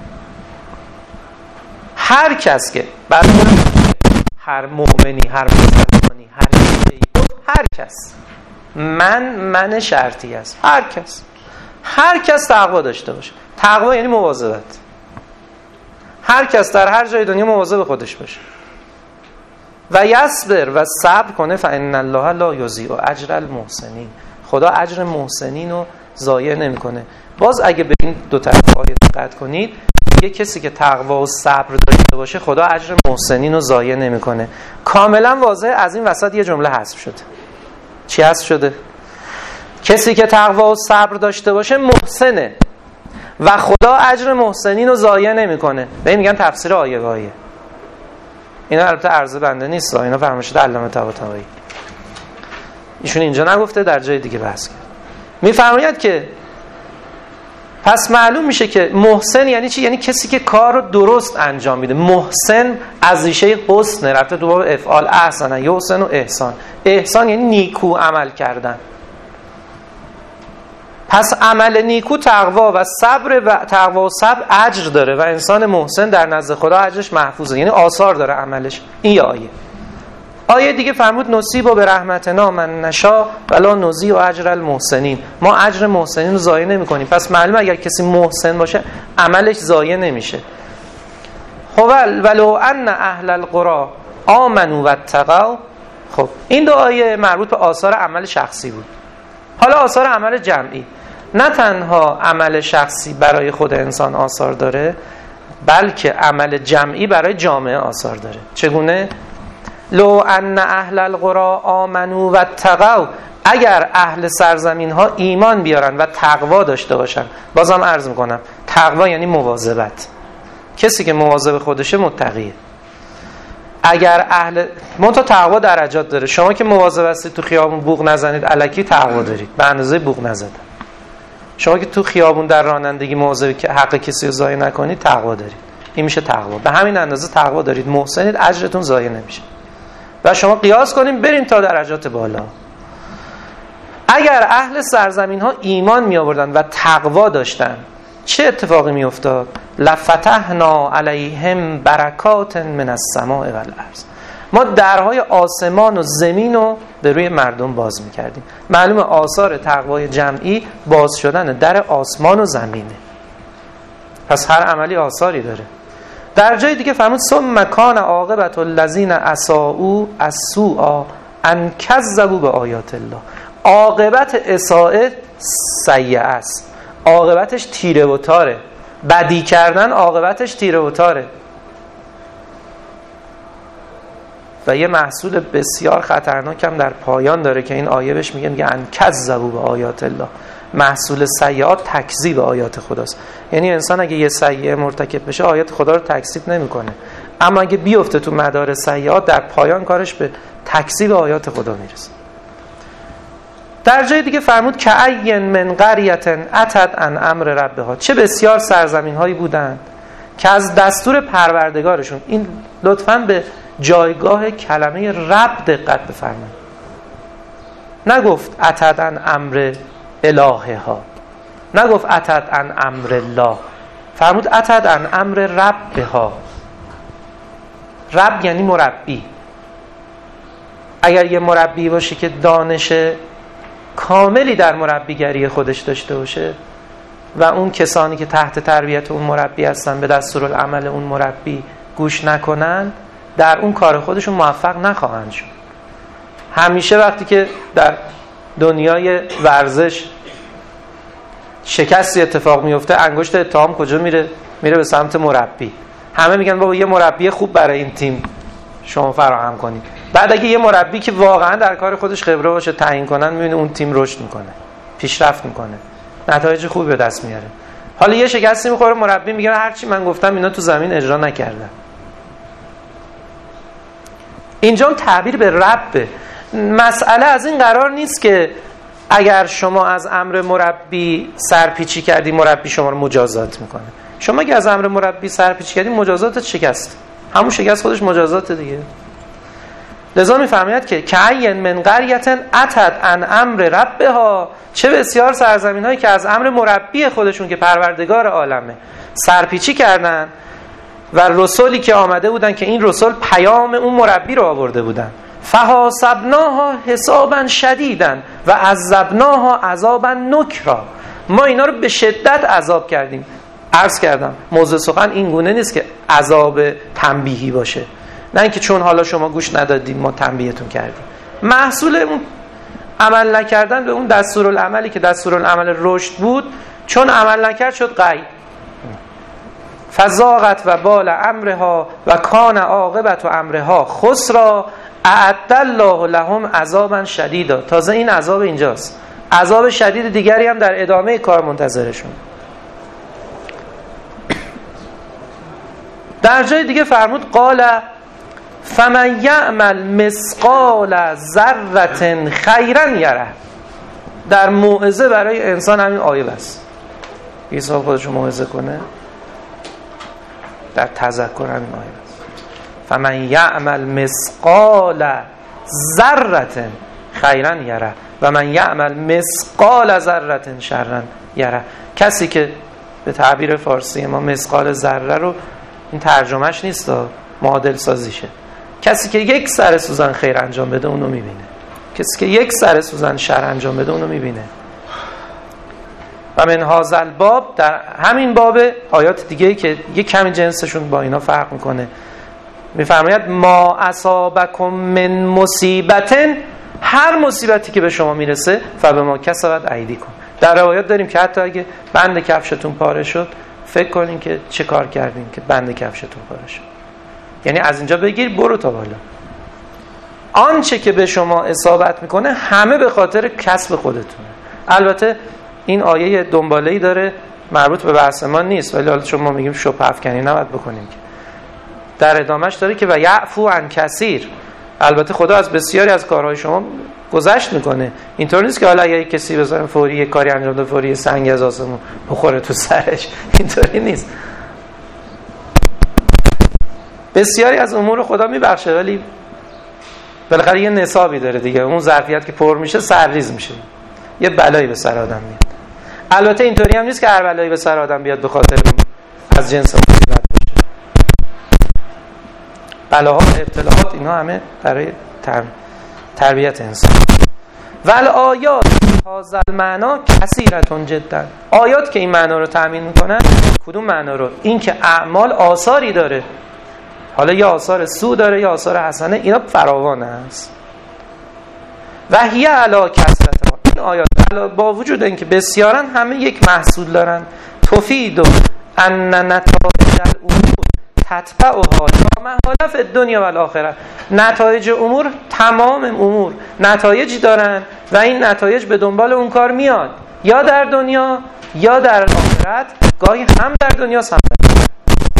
هر کس که برای هر مؤمنی، هر مسلمانی، هر چیزی، هر کس، من من شرطی است، هر کس هر کس تقوا داشته باشه. تقوا یعنی مواظبت. هر کس در هر جای دنیا مواظب خودش باشه و یصبر و صبر کنه، فان الله لا یضیع اجر المحسنین، خدا اجر محسنین رو ضایع نمیکنه. باز اگه به این دو طرف آیه دقت کنید، یه کسی که تقوا و صبر داشته باشه خدا اجر محسنین رو ضایع نمیکنه. کاملا واضحه از این وسط یه جمله حذف شده. چی حذف شده؟ کسی که تقوا و صبر داشته باشه محسنه و خدا اجر محسنین رو ضایع نمیکنه. به این میگن تفسیر آیه به آیه. اینا البته عرض بنده نیست، اینا فرمایشات علامه طباطبایی. ایشون اینجا نگفته، در جای دیگه بحث کرد. میفرماید که پس معلوم میشه که محسن یعنی چی؟ یعنی کسی که کار رو درست انجام میده. محسن از ریشه حسن رفته تو باب افعال، احسن یحسن و احسان. احسان یعنی نیکو عمل کردن. پس عمل نیکو تقوا و صبر، و تقوا و صبر اجر داره و انسان محسن در نزد خدا اجرش محفوظه، یعنی آثار داره عملش. این یه آیه. آیه دیگه فرمود نصیب و به رحمتنا من نشا ولا نضیع اجر المحسنین، ما اجر محسنین رو ضایع نمی‌کنیم. پس معلومه اگر کسی محسن باشه عملش ضایع نمیشه. ولو ان اهل القرى آمنوا واتقوا. خب این دو آیه مربوط به آثار عمل شخصی بود. حالا آثار عمل جمعی، نه تنها عمل شخصی برای خود انسان آثار داره، بلکه عمل جمعی برای جامعه آثار داره. چگونه؟ لو ان اهل القرى آمنوا واتقوا، اگر اهل سرزمین ها ایمان بیارن و تقوا داشته باشن. بازم عرض میکنم تقوا یعنی مواظبت. کسی که مواظب خودشه متقیه. اگر اهل منتها تقوا درجات داره. شما که مواظب هستید تو خیابون بوق نزنید، الکی تقوا دارید، به اندازه بوق نزدن. شما که تو خیابون در رانندگی مواظبی که حق کسی رو ضایع نکنید، تقوا دارید. این میشه تقوا. به همین اندازه تقوا دارید، محسنید، اجرتون ضایع نمیشه. و شما قیاس کنیم بریم تا درجات بالا. اگر اهل سرزمین ها ایمان می آوردن و تقوا داشتن، چه اتفاقی می افتاد؟ لفتحنا علیهم برکات من السماء والارض، ما درهای آسمان و زمین رو به روی مردم باز می کردیم. معلومه آثار تقوای جمعی باز شدن در آسمان و زمینه. پس هر عملی آثاری داره. در جای دیگه فرمود ثم کان عاقبت الذین اساءوا السوء ان کذبوا بآیات الله. عاقبت اساءت سیئه است، عاقبتش تیره و تاره. بدی کردن عاقبتش تیره و تاره. و یه محصول بسیار خطرناک هم در پایان داره که این آیه بهش میگه میگه ان کذبوا بآیات الله. محصول سیئات تکذیب آیات خداست. یعنی انسان اگه یه سیئه مرتکب بشه آیات خدا رو تکذیب نمیکنه، اما اگه بیفته تو مدار سیئات در پایان کارش به تکذیب آیات خدا میرسه. در جای دیگه فرمود که این من قریة اتت عن امر ربها، چه بسیار سرزمین هایی بودند که از دستور پروردگارشون. این لطفاً به جایگاه کلمه رب دقت بفرمایید. نگفت اتت عن امر الهها، نگفت اتت عن امر الله، فرمود اتد عن امر ربها. رب یعنی مربی. اگر یه مربی باشه که دانش کاملی در مربیگری خودش داشته باشه و اون کسانی که تحت تربیت اون مربی هستن به دستورالعمل اون مربی گوش نکنن، در اون کار خودشون موفق نخواهند شد. همیشه وقتی که در دنیای ورزش شکستی اتفاق میفته، انگشت اتهام کجا میره؟ میره به سمت مربی. همه میگن بابا یه مربی خوب برای این تیم شما فراهم کنید. بعد اگه یه مربی که واقعا در کار خودش خبره باشه تعیین کنن، میبینه اون تیم رشد میکنه، پیشرفت میکنه، نتایج خوبی به دست میاره. حالا یه شکستی میخوره، مربی میگه هرچی من گفتم اینا تو زمین اجرا نکردن. اینجا هم تعبیر به ربه. مسئله از این قرار نیست که اگر شما از امر مربی سرپیچی کردی مربی شما رو مجازات میکنه. شما که از امر مربی سرپیچی کردی مجازاتت شکست، همون شکست خودش مجازات دیگه. لذا میفرماید که کعین من قریة اتت عن امر ربها، چه بسیار سرزمین هایی که از امر مربی خودشون که پروردگار عالمه سرپیچی کردن و رسولی که آمده بودن که این رسول پیام اون مربی رو آورده بودن. فحاسبناها حسابا شدیدا و عذبناها عذابا نکرا، ما اینا رو به شدت عذاب کردیم. عرض کردم موضوع سخن این گونه نیست که عذاب تنبیهی باشه، نه اینکه چون حالا شما گوش ندادید ما تنبیهتون کردیم. محصول اون عمل نکردن به اون دستورالعملی که دستورالعمل رشد بود، چون عمل نکرد شد غی. فزاغت و بال امرها و کان عاقبت و امرها خسرا اعد الله لهم عذابا شدیدا. تازه این عذاب اینجاست، عذاب شدید دیگری هم در ادامه کار منتظرشون. در جای دیگه فرمود قال فمن یعمل مثقال ذره خیرا یره. در موعظه برای انسان همین آیه بس. عیسی خودشو موعظه کنه، در تذکر همین آیه بس. فمن یعمل مثقال ذره خیرا یره و من یعمل مثقال ذره شرا یره. کسی که به تعبیر فارسی ما مثقال ذره رو، این ترجمهش نیست، معادل سازیشه، کسی که یک سر سوزن خیر انجام بده اونو میبینه، کسی که یک سر سوزن شر انجام بده اونو میبینه. و من هذا الباب، در همین باب آیات دیگه‌ای که یک کمی جنسشون با اینا فرق میکنه، میفرماید ما اصابکم من مصیبت، هر مصیبتی که به شما میرسه فبما کسبت ایدیکم. در روایات داریم که حتی اگه بند کفشتون پاره شد فکر کنین که چه کار کردین که بند کفشتون پاره شد. یعنی از اینجا بگیر برو تا بالا. آنچه که به شما اصابت میکنه همه به خاطر کسب خودتونه. البته این آیه دنباله‌ای داره، مربوط به بحث ما نیست، ولی حالا چون ما میگیم شبهه افکنی نباید بکنیم که در ادامهش داره که و یعفو عن کثیر. البته خدا از بسیاری از کارهای شما گذشت میکنه. اینطور نیست که حالا اگه کسی بزنه فوری یک کاری انجام ده فوری سنگ از آسمون بخوره تو سرش، اینطوری نیست. بسیاری از امور خدا میبخشه، ولی بالاخره یه نصابی داره دیگه. اون ظرفیت که پر میشه سرریز میشه، یه بلایی به سر آدم میاد. البته اینطوری هم نیست که هر بلایی به سر آدم بیاد به خاطر از جنس مصیبت باشه. بلاها و ابتلاعات اینا همه برای تر... تربیت انسان. ول آیات هذا المعنا کثیرة جدا. آیات که این معنا رو تضمین میکنن، کدوم معنا رو؟ این که اعمال آثاری داره، حالا یا آثار سو داره یا آثار حسنه، اینا فراوان است. و هی علی کثرتها، این آیات با وجود اینکه بسیارن همه یک محصول دارن. تفید و ان نتایج الامور تتبعها لا محاله فی الدنیا و الاخره. نتایج امور، تمام امور نتایجی دارن و این نتایج به دنبال اون کار میاد، یا در دنیا یا در آخرت، گاهی هم در دنیا هم در آخرت.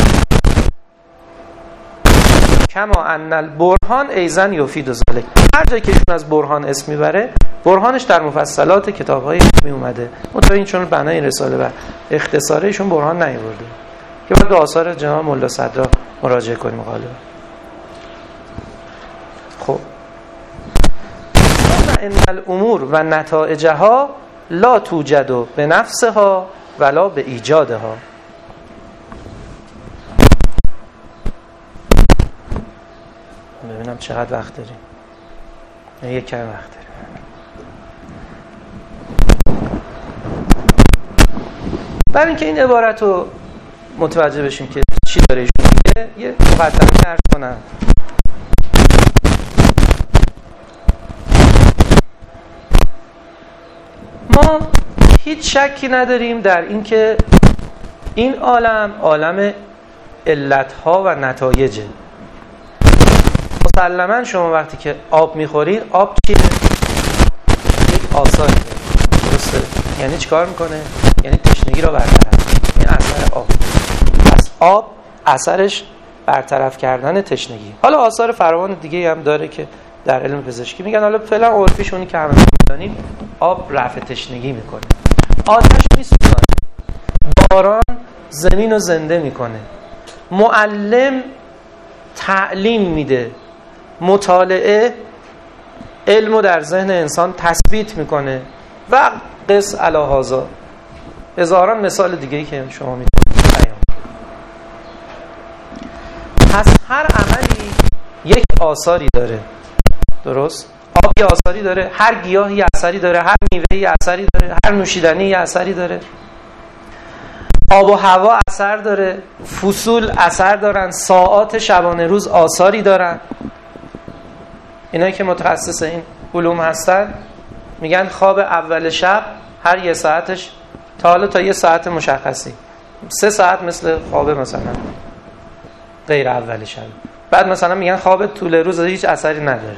کما ان البرهان ایضا یفید ذلک. هر جایی که ایشون از برهان اسم میبره، برهانش در مفصلات کتاب‌های می اومده. منتها این چون بنای این رساله و اختصاره ایشون برهان نیاورده که بعد به آثار جناب ملا صدرا مراجعه کنیم غالبا. خب ان الامور و نتایجها لا توجد به نفسها ولا به ایجادها. ببینم چقدر وقت داریم. یک کم وقت داریم. برای اینکه این عبارت رو متوجه بشیم که چی داره ایشون میگه، یه مقدمه عرض کنم. ما هیچ شکی نداریم در اینکه این عالم عالم علتها و نتایجه. مسلماً شما وقتی که آب میخورید، آب چیه؟ یک آثاری درسته؟ یعنی چیکار میکنه؟ یعنی تشنگی رو برطرف. این اثر آب. پس آب اثرش برطرف کردن تشنگی. حالا آثار فراوان دیگه هم داره که در علم پزشکی میگن، حالا فعلا عرفیش اونی که همه میدونیم، آب رفع تشنگی میکنه. آتش میسوزونه. باران زمین رو زنده میکنه. معلم تعلیم میده. مطالعه علم رو در ذهن انسان تثبیت میکنه و قس علی هذا. هزاران مثال دیگه‌ای که شما میتونید بیان. پس هر عملی یک آثاری داره. درست؟ آب یه آثاری داره، هر گیاهی یه اثری داره، هر میوه‌ای یه اثری داره، هر نوشیدنی یه اثری داره. آب و هوا اثر داره، فصول اثر دارن، ساعات شبانه روز آثاری دارن. اینایی که متخصص این علوم هستن میگن خواب اول شب هر یه ساعتش تا حالا تا یه ساعت مشخصی، سه ساعت مثل خواب مثلا غیر اول شب. بعد مثلا میگن خواب طول روز هیچ اثری نداره.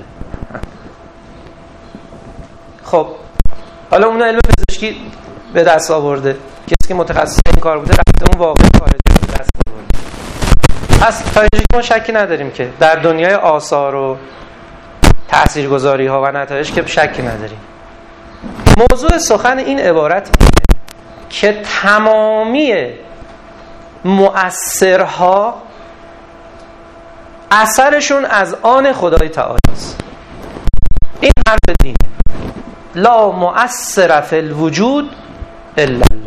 خب حالا اون علم پزشکی به دست آورده، کسی که متخصص این کار بوده رفته اون واقع خارجی به دست آورده. پس تا اینجا ما شکی نداریم که در دنیای آثار و تاثیرگذاری ها و نتایج که شکی نداریم. موضوع سخن این عبارت اینه که تمامی مؤثرها اثرشون از آن خدای تعالی است. این حرف دینه. لا مؤثر فی الوجود الا الله.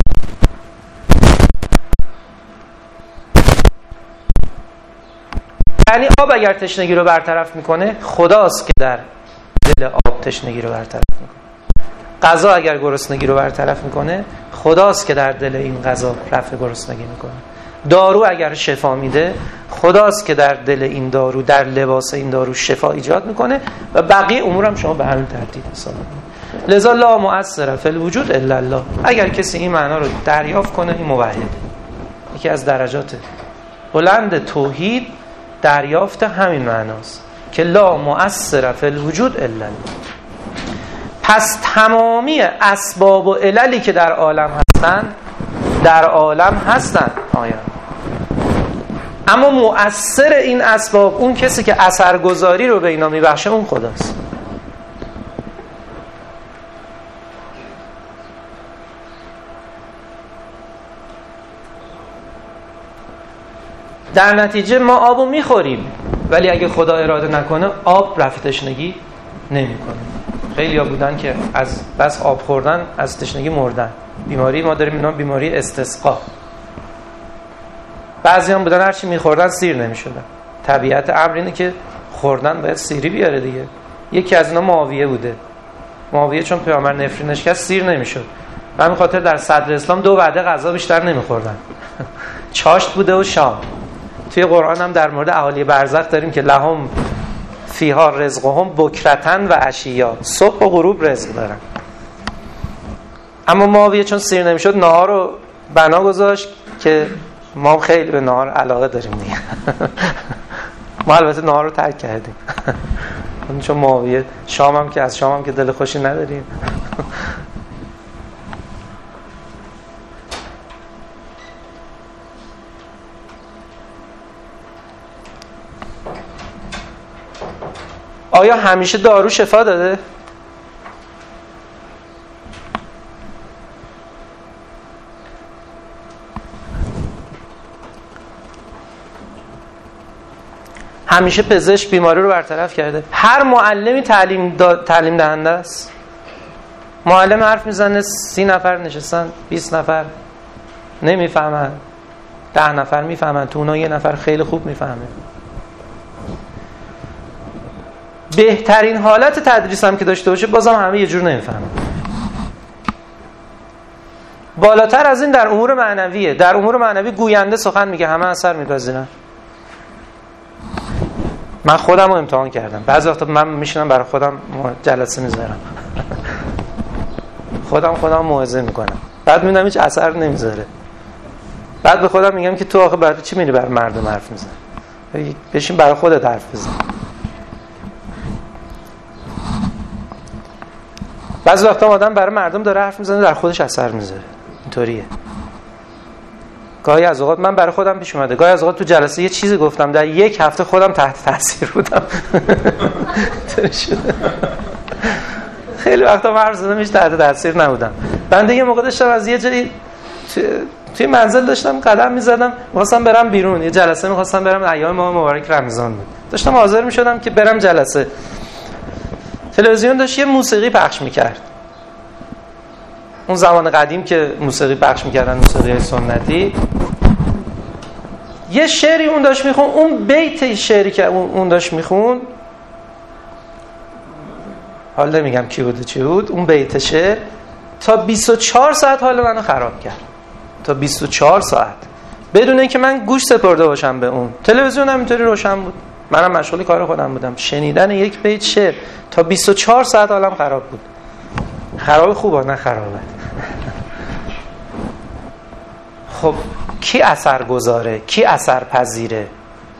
یعنی آب اگر تشنگی رو برطرف میکنه، خداست که در دل آب تشنگی رو برطرف میکنه. غذا اگر گرسنگی رو برطرف میکنه، خداست که در دل این غذا رفع گرسنگی میکنه. دارو اگر شفا میده، خداست که در دل این دارو، در لباس این دارو شفا ایجاد میکنه و بقیه امور هم شما به همین ترتیب حساب کنید. لذا لا مؤثر فی الوجود الا الله. اگر کسی این معنا رو دریافت کنه، این موحده. یکی از درجات بلند توحید دریافت همین معناست که لا مؤثر فی الوجود الا الله. پس تمامی اسباب و عللی که در عالم هستن در عالم هستن آیا، اما مؤثر این اسباب، اون کسی که اثرگذاری رو به اینا میبخشه، اون خداست. در نتیجه ما آبو میخوریم، ولی اگه خدا اراده نکنه آب رفع تشنگی نمیکنه. خیلی ها بودن که از بس آب خوردن از تشنگی مردن. بیماری ما داریم اینا بیماری استسقا. بعضی هم بودن هرچی میخوردن سیر نمیشدن. طبیعت امر اینه که خوردن باید سیری بیاره دیگه. یکی از اینا معاویه بوده. معاویه چون پیامبر نفرینش کرد سیر نمیشد. به همین خاطر در صدر اسلام دو وعده غذا بیشتر نمیخوردن. چاشت بوده و شام. توی قرآن هم در مورد اهالی برزخ داریم که لهم فیها رزقهم بکرتن و عشیا، صبح و غروب رزق دارن. اما معاویه چون سیر نمیشد نهار رو بنا گذاشت که ما خیلی به نهار علاقه داریم دیگه. ما البته نهار رو ترک کردیم چون معاویه شام هم که از شام هم که دل خوشی نداریم. آیا همیشه دارو شفا داده؟ همیشه پزشک بیماری رو برطرف کرده؟ هر معلمی تعلیم دا... تعلیم دهنده است. معلم حرف میزنه، سی نفر نشستن، بیست نفر نمیفهمن، ده نفر میفهمن، تو اونا یه نفر خیلی خوب میفهمه. بهترین حالت تدریس هم که داشته باشه بازم همه یه جور نمیفهمن. بالاتر از این در امور معنویه. در امور معنوی گوینده سخن میگه، همه اثر میپذیرن. من خودم رو امتحان کردم. بعضی وقتا من میشینم برای خودم جلسه میذارم خودم خودم موعظه میکنم، بعد میبینم هیچ اثر نمیذاره. بعد به خودم میگم که تو آخه برای چی میری برای مردم حرف میزنی؟ بشین برای خودت حرف بزن. بعضی وقتا آدم برای مردم داره حرف میزنه در خودش اثر میذاره. اینطوریه. گاهی از اوقات من برای خودم پیش اومده، گاهی از اوقات تو جلسه یه چیزی گفتم در یک هفته خودم تحت تاثیر بودم. خیلی وقتا من حرف زدم هیچ تحت تاثیر نبودم. بنده یه موقع داشتم از یه جایی توی منزل داشتم قدم میزدم، می‌خواستم برم بیرون، یه جلسه می‌خواستم برم، ایام ماه مبارک رمضان بود. داشتم حاضر می‌شدم که برم جلسه. تلویزیون داشت یه موسیقی پخش می‌کرد. اون زمان قدیم که موسیقی پخش می‌کردن، موسیقی سنتی. یه شعری اون داشت می‌خون، اون بیت شعری که اون داشت می‌خون، حالا نمیگم کی بود چی بود، اون بیت شعر تا بیست و چهار ساعت حال منو خراب کرد. تا بیست و چهار ساعت بدون اینکه من گوش سپرده باشم به اون. تلویزیون هم اینطوری روشن بود، منم مشغول کار خودم بودم. شنیدن یک بیت شعر تا بیست و چهار ساعت حالم خراب بود. خراب خوبه نه خرابه. خب کی اثر گذاره؟ کی اثر پذیره؟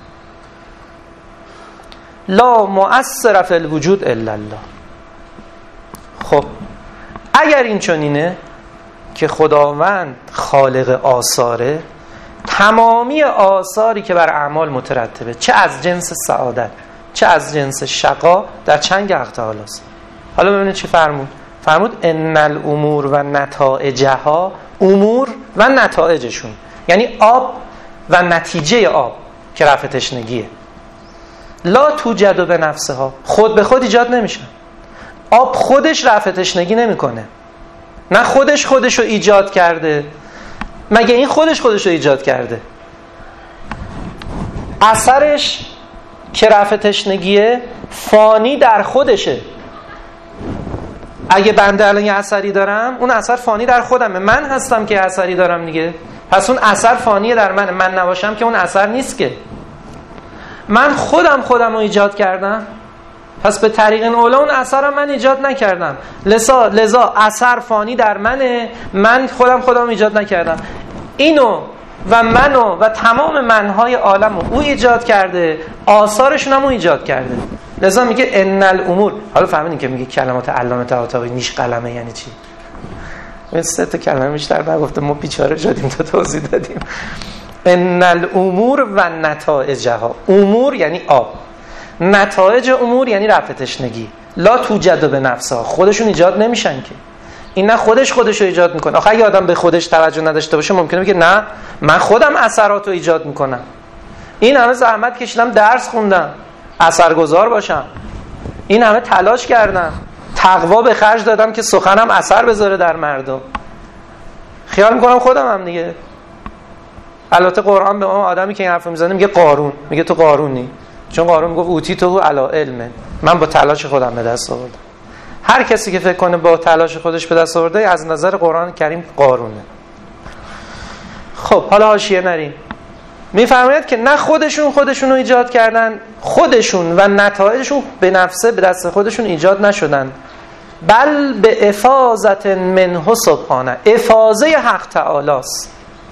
لا مؤثر فی الوجود الا الله. خب اگر این چنینه که خداوند خالق آثاره، تمامی آثاری که بر اعمال مترتبه، چه از جنس سعادت چه از جنس شقا، در چنگ حق تعالی است. حالا ببینید چی فرمود. فرمود ان الامور و نتایجها، امور و نتایجشون یعنی آب و نتیجه آب که رفع تشنگیه، لا توجد به نفسها، خود به خود ایجاد نمیشن. آب خودش رفع تشنگی نمیکنه، نه خودش خودش رو ایجاد کرده. مگه این خودش خودش رو ایجاد کرده؟ اثرش که رفع تشنگیه فانی در خودشه. اگه بنده الان یه اثری دارم، اون اثر فانی در خودمه، من هستم که اثری دارم دیگه. پس اون اثر فانیه در منه، من نباشم که اون اثر نیست که. من خودم خودم رو ایجاد کردم، پس به طریق اولا اون اثر رو من ایجاد نکردم. لذا لذا اثر فانی در منه، من خودم خودم ایجاد نکردم. اینو و منو و تمام منهای عالم رو او ایجاد کرده، آثارشون هم او ایجاد کرده. لذا میگه ان الامور. حالا فهمیدین که میگه کلمات علامه طباطبایی نیش قلمه یعنی چی؟ من سه تا کلمه بیشتر نگفتم، ما بیچاره شدیم تا توضیح دادیم. ان الامور و نتایجها. امور یعنی آب، نتایج امور یعنی رفع تشنگی. لا توجد به نفسها، خودشون ایجاد نمیشن که. این نه خودش خودش رو ایجاد میکنه. آخه اگه آدم به خودش توجه نداشته باشه ممکنه بگه نه من خودم اثرات رو ایجاد میکنم. این همه زحمت کشیدم، درس خوندم، اثرگذار باشم، این همه تلاش کردم، تقوا به خرج دادم که سخنم اثر بذاره در مردم. خیال میکنم خودم هم دیگه. البته قرآن به ما آدمی که این حرفو میزنه میگه قارون، میگه تو قارونی، چون قارون میگه اوتی تو علی علم، من با تلاش خودم به دست آوردم. هر کسی که فکر کنه با تلاش خودش به دست آورده از نظر قرآن کریم قارونه. خب حالا حاشیه نریم. میفرماید که نه خودشون خودشون رو ایجاد کردن، خودشون و نتایجشون به نفسه به دست خودشون ایجاد نشدن، بل به افاضت منه سبحانه، افاضه حق تعالی است.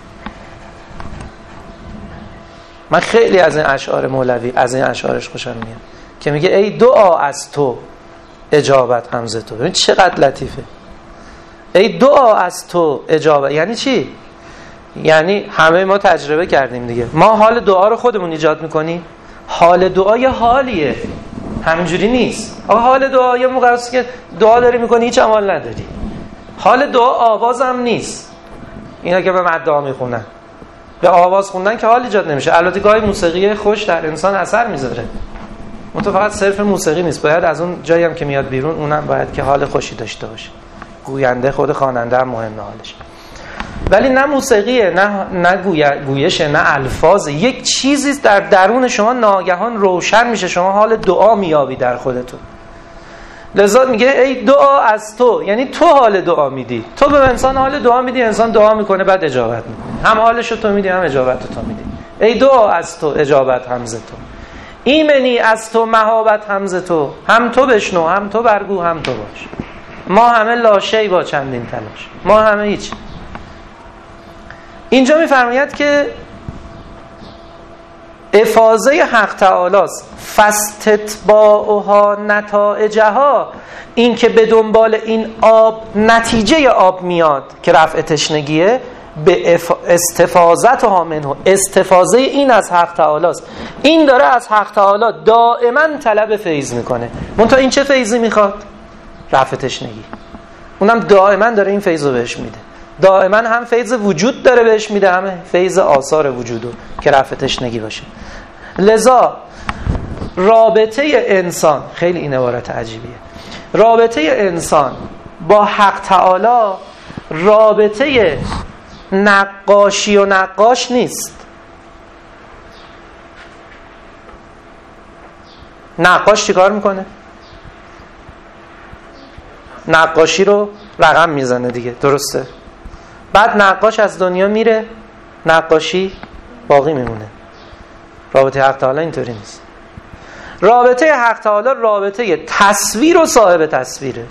من خیلی از این اشعار مولوی، از این اشعارش خوشم میاد که میگه ای دعا از تو اجابت همزه تو. ببین چقدر لطیفه. ای دعا از تو اجابت یعنی چی؟ یعنی همه ما تجربه کردیم دیگه، ما حال دعا رو خودمون ایجاد میکنیم. حال دعا یه حالیه، همینجوری نیست. آقا حال دعا یه موقع است که دعا داری میکنی هیچ عمل نداری. حال دعا آواز هم نیست. اینا که به مدعا میخونن، به آواز خوندن که حال ایجاد نمیشه. البته گاهی موسیقی خوش در انسان اثر میذاره، منتها فقط صرف موسیقی نیست، باید از اون جایی هم که میاد بیرون اونم باید که حال خوشی داشته باشه. گوینده خود خواننده هم مهمه حالش. ولی نه موسیقیه، نه نه گویشه، نه الفاظ، یک چیزی در درون شما ناگهان روشن میشه، شما حال دعا میابی در خودتون. لذا میگه ای دعا از تو، یعنی تو حال دعا میدی، تو به انسان حال دعا میدی، انسان دعا میکنه بعد اجابت میکنه، هم حالشو تو میدی هم اجابت تو میدی. ای دعا از تو، اجابت هم ز تو، ایمنی از تو، مهابت هم ز تو، هم تو بشنو هم تو برگو هم تو باش، ما همه لاشی با چندین تلاش، ما همه هیچ. اینجا میفرماید که افاضه حق تعالی است، فاستتباعها نتایجها، این که به دنبال این آب نتیجه آب میاد که رفع تشنگیه، به استفاضتها منه، استفاضه این از حق تعالی است. این داره از حق تعالی دائما طلب فیض میکنه. منتها این چه فیضی میخواد؟ رفع تشنگی. اونم دائما داره این فیض رو بهش میده، دائما هم فیض وجود داره بهش میده، هم فیض آثار وجودو که رفع تشنگی باشه. لذا رابطه انسان، خیلی این عبارت عجیبیه، رابطه انسان با حق تعالی رابطه نقاشی و نقاش نیست. نقاش چیکار میکنه؟ نقاشی رو رقم میزنه دیگه، درسته؟ بعد نقاش از دنیا میره، نقاشی باقی میمونه. رابطه حق تعالی اینطوری نیست. رابطه حق تعالی رابطه تصویر و صاحب تصویره.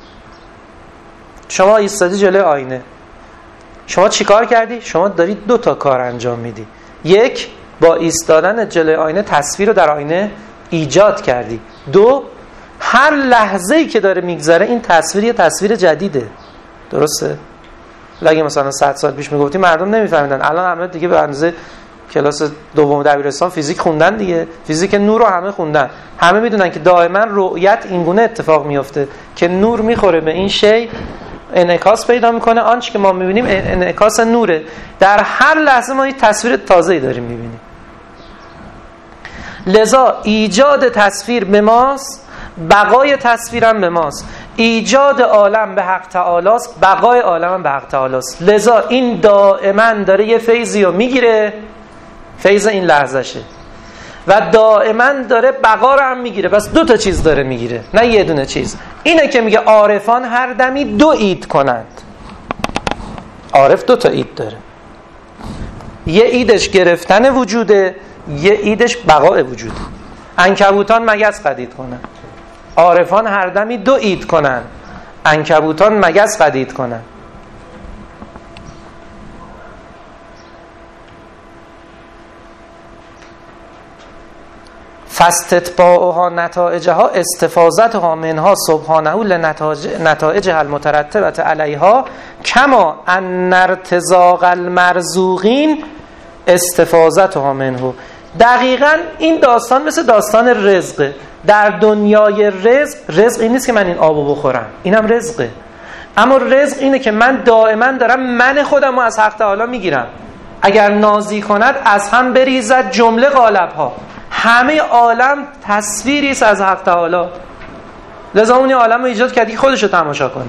شما ایستادی جلوی آینه، شما چی کار کردی؟ شما داری دو تا کار انجام میدی. یک، با ایستادن جلوی آینه تصویر رو در آینه ایجاد کردی. دو، هر لحظه‌ای که داره میگذره این تصویر یه تصویر جدیده، درسته؟ اگه مثلا صد سال پیش میگفتی مردم نمیفهمیدن، الان همه دیگه به اندازه کلاس دوم دبیرستان فیزیک خوندن دیگه، فیزیک نور رو همه خوندن، همه میدونن که دائما رؤیت اینگونه اتفاق میفته که نور میخوره به این شی، انعکاس پیدا میکنه، آنچه که ما میبینیم انعکاس نوره. در هر لحظه ما یک تصویر تازه‌ای داریم میبینیم. لذا ایجاد تصویر به ماست، بقای تصویرم به ماست. ایجاد عالم به حق تعالی است، بقای عالم به حق تعالی است. لذا این دائما داره یه فیضی رو میگیره، فیض این لحظهشه، و دائما داره بقا رو هم میگیره. پس دو تا چیز داره میگیره، نه یه دونه چیز. اینه که میگه عارفان هر دمی دو عید کنند. عارف دو تا عید داره، یه عیدش گرفتن وجوده، یه عیدش بقای وجوده. عنکبوتان مگس قدید کنند، عارفان هر دمی دو عید کنند، عنکبوتان مگس قدید کنند. فاستتباعها نتایجها، استفاضتها منها سبحانه لنتایج المترتبه علیها، کما ان ارتزاق المرزوقین استفاضتها منه. دقیقاً این داستان مثل داستان رزقه. در دنیای رزق، رزق این نیست که من این آبو بخورم، اینم رزقه، اما رزق اینه که من دائما دارم من خودم رو از حق تعالی میگیرم. اگر نازی کند از هم بریزد جمله قالب‌ها. همه عالم تصویری است از حق تعالی. لذا اون عالم رو ایجاد کردی خودش رو تماشا کنه.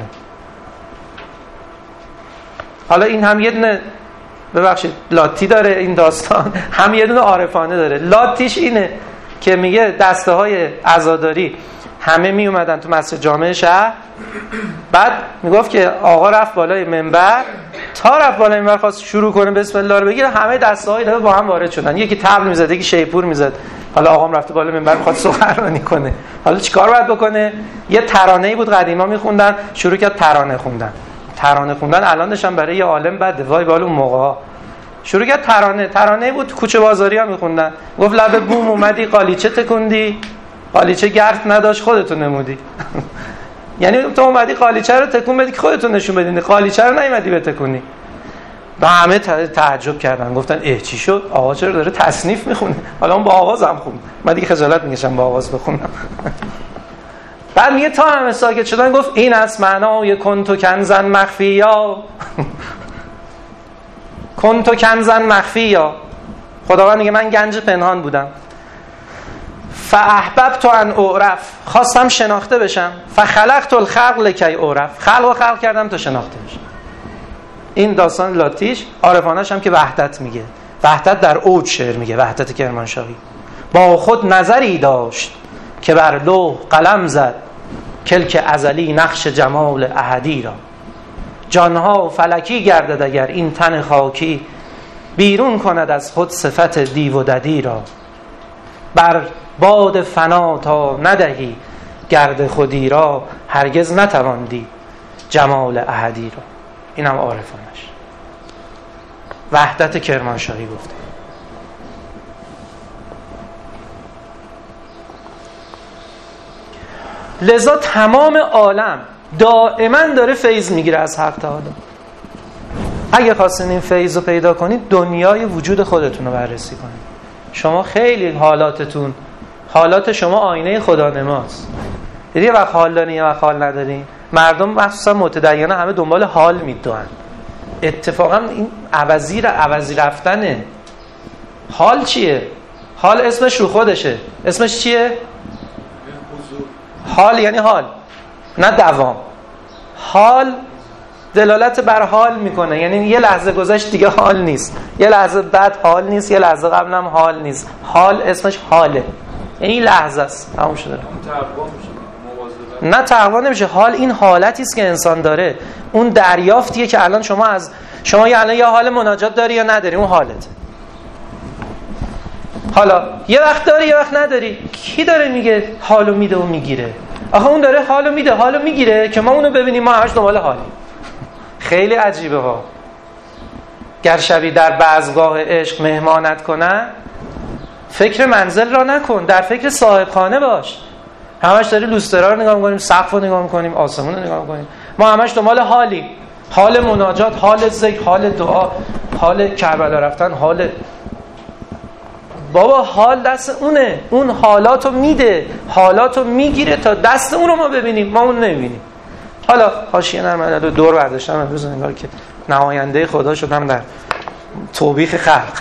حالا این هم یه دونه، ببخشید لاتی داره این داستان، هم یه دونه عارفانه داره. لاتیش اینه که میگه دسته های عزاداری همه می اومدن تو مسجد جامع شهر، بعد میگفت که آقا رفت بالای منبر، تا رفت بالای منبر خواست شروع کنه بسم الله رو بگیره، همه دسته های با هم وارد شدن. یکی طبل میزد، یکی شیپور میزد. حالا آقام رفته بالای منبر میخواد سخنرانی کنه، حالا چیکار باید بکنه؟ یه ترانه‌ای بود قدیما میخوندن، شروع کرد ترانه خوندن. ترانه خوندن الانش هم برای یه عالم بده، وای بالا اون موقع‌ها. شروع کرد ترانه، ترانه بود کوچه بازاری‌ها میخوندن. گفت لب بوم اومدی قالیچه تکوندی، قالیچه گرد نداشت خودتون نمودی. یعنی تو اومدی قالیچه رو تکون بدی که خودتون نشون بدین، قالیچه رو نیومدی بتکونی. و همه تعجب کردن، گفتن اه چی شد؟ آقا چرا داره تصنیف میخونه؟ حالا اون با آوازم خوند، من دیگه خجالت میکشم با آواز بخونم. بعد میگه تا همه ساکت شدن گفت این است معنای کنتو کنزن مخفیا. کنتو کنزن مخفیا، خداوند میگه من گنج پنهان بودم. فاحببت ان اعرف، خواستم شناخته بشم. فخلقت الخلق لکی اعرف، خلق و خلق کردم تا شناخته بشم. این داستان لاتیش. عارفانش هم که وحدت میگه، وحدت در اوج شعر میگه، وحدت کرمانشاهی. با خود نظری داشت که بر لوح قلم زد، کلک ازلی نقش جمال احدی را. جانها فلکی گردد اگر این تن خاکی، بیرون کند از خود صفت دیو و ددی را. بر باد فنا تا ندهی گرد خودی را، هرگز نتواندی جمال احدی را. این هم عارفانش. وحدت کرمانشاهی گفته. لذا تمام عالم دائما داره فیض میگیره از حق تعالی. اگه خواستین این فیض رو پیدا کنید، دنیای وجود خودتون رو بررسی کنید. شما خیلی حالاتتون، حالات شما آینه خدا نماست. دیدی یه وقت حال دارین یه وقت حال ندارین. مردم مخصوصا متدینه همه دنبال حال میدونن. اتفاقا این عوضی را عوضی رفتنه. حال چیه؟ حال اسمش رو خودشه. اسمش چیه؟ حال یعنی حال، نه دوام. حال دلالت بر حال میکنه، یعنی یه لحظه گذشت دیگه حال نیست، یه لحظه بعد حال نیست، یه لحظه قبل هم حال نیست. حال اسمش حاله، یعنی این لحظه است، تموم شده. نه تقوا نمیشه. حال این حالتی است که انسان داره، اون دریافتیه که الان شما از شما یا الان یا حال مناجات داری یا نداری، اون حالت. حالا یه وقت داری یه وقت نداری. کی داره میگه حالو میده و میگیره؟ آخه اون داره حالو میده حالو میگیره که ما اونو ببینیم، ما همش دنبال حالیم. خیلی عجیبه ها. گر شبی در بزمگاه عشق مهمانت کنن، فکر منزل را نکن، در فکر صاحب خانه باش. همش داری لوسترا رو نگاه می‌کنیم، سقف رو نگاه می‌کنیم، آسمون رو نگاه می‌کنیم. ما همش دنبال حالی، حال مناجات، حال ذکر، حال دعا، حال کربلا رفتن، حال بابا حال دست اونه. اون حالاتو میده، حالاتو میگیره تا دست اون رو ما ببینیم، ما اون نمیبینیم. حالا حاشیه نرم دور برداشتم امروز انگار که نماینده خدا شدم در توبیخ خلق.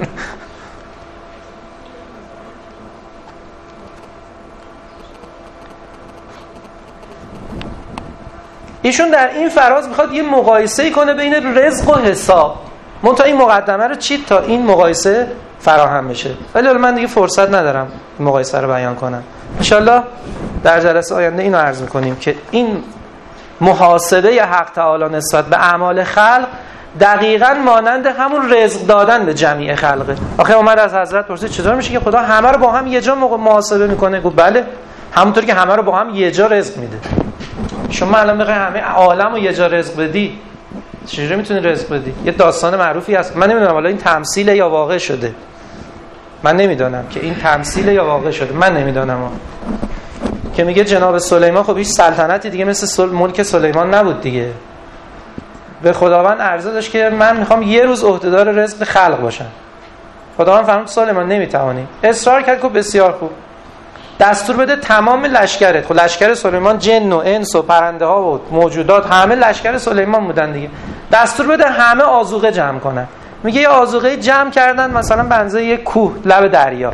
ایشون در این فراز میخواد یه مقایسه کنه بین رزق و حساب. منتها این مقدمه رو چید تا این مقایسه فراهم بشه، ولی من دیگه فرصت ندارم مقایسه رو بیان کنم. انشالله در جلسه آینده اینو عرض میکنیم که این محاسبه ی حق تعالی نسبت به اعمال خلق دقیقاً مانند همون رزق دادن به جمیع خلقه. آخه اومد از حضرت پرسید چطور میشه که خدا همه رو با هم یه جا محاسبه میکنه؟ گفت بله، همونطور که همه رو با هم یه جا رزق میده. شما الان بخوای همه عالم رو یه جا رزق بدی، چجوری میتونی رزق بدی؟ یه داستان معروفی هست، من نمیدونم حالا این تمثیل یا واقع شده، من نمیدونم که این تمثیل یا واقع شده، من نمیدونم ها. که میگه جناب سلیمان خب هیچ سلطنتی دیگه مثل سل... ملک سلیمان نبود دیگه. به خداوند عرضه داشت که من میخوام یه روز عهدهدار رزق خلق باشم. خداوند فرمود سلیمان نمیتوانی. اصرار کرد که بسیار خوب، دستور بده تمام لشکرت. خب لشکر سلیمان جن و انس و پرنده ها و موجودات همه لشکر سلیمان بودن دیگه. دستور بده همه آذوقه جمع کنن. میگه یه آذوقه جمع کردن مثلا به اندازه یک کوه لب دریا،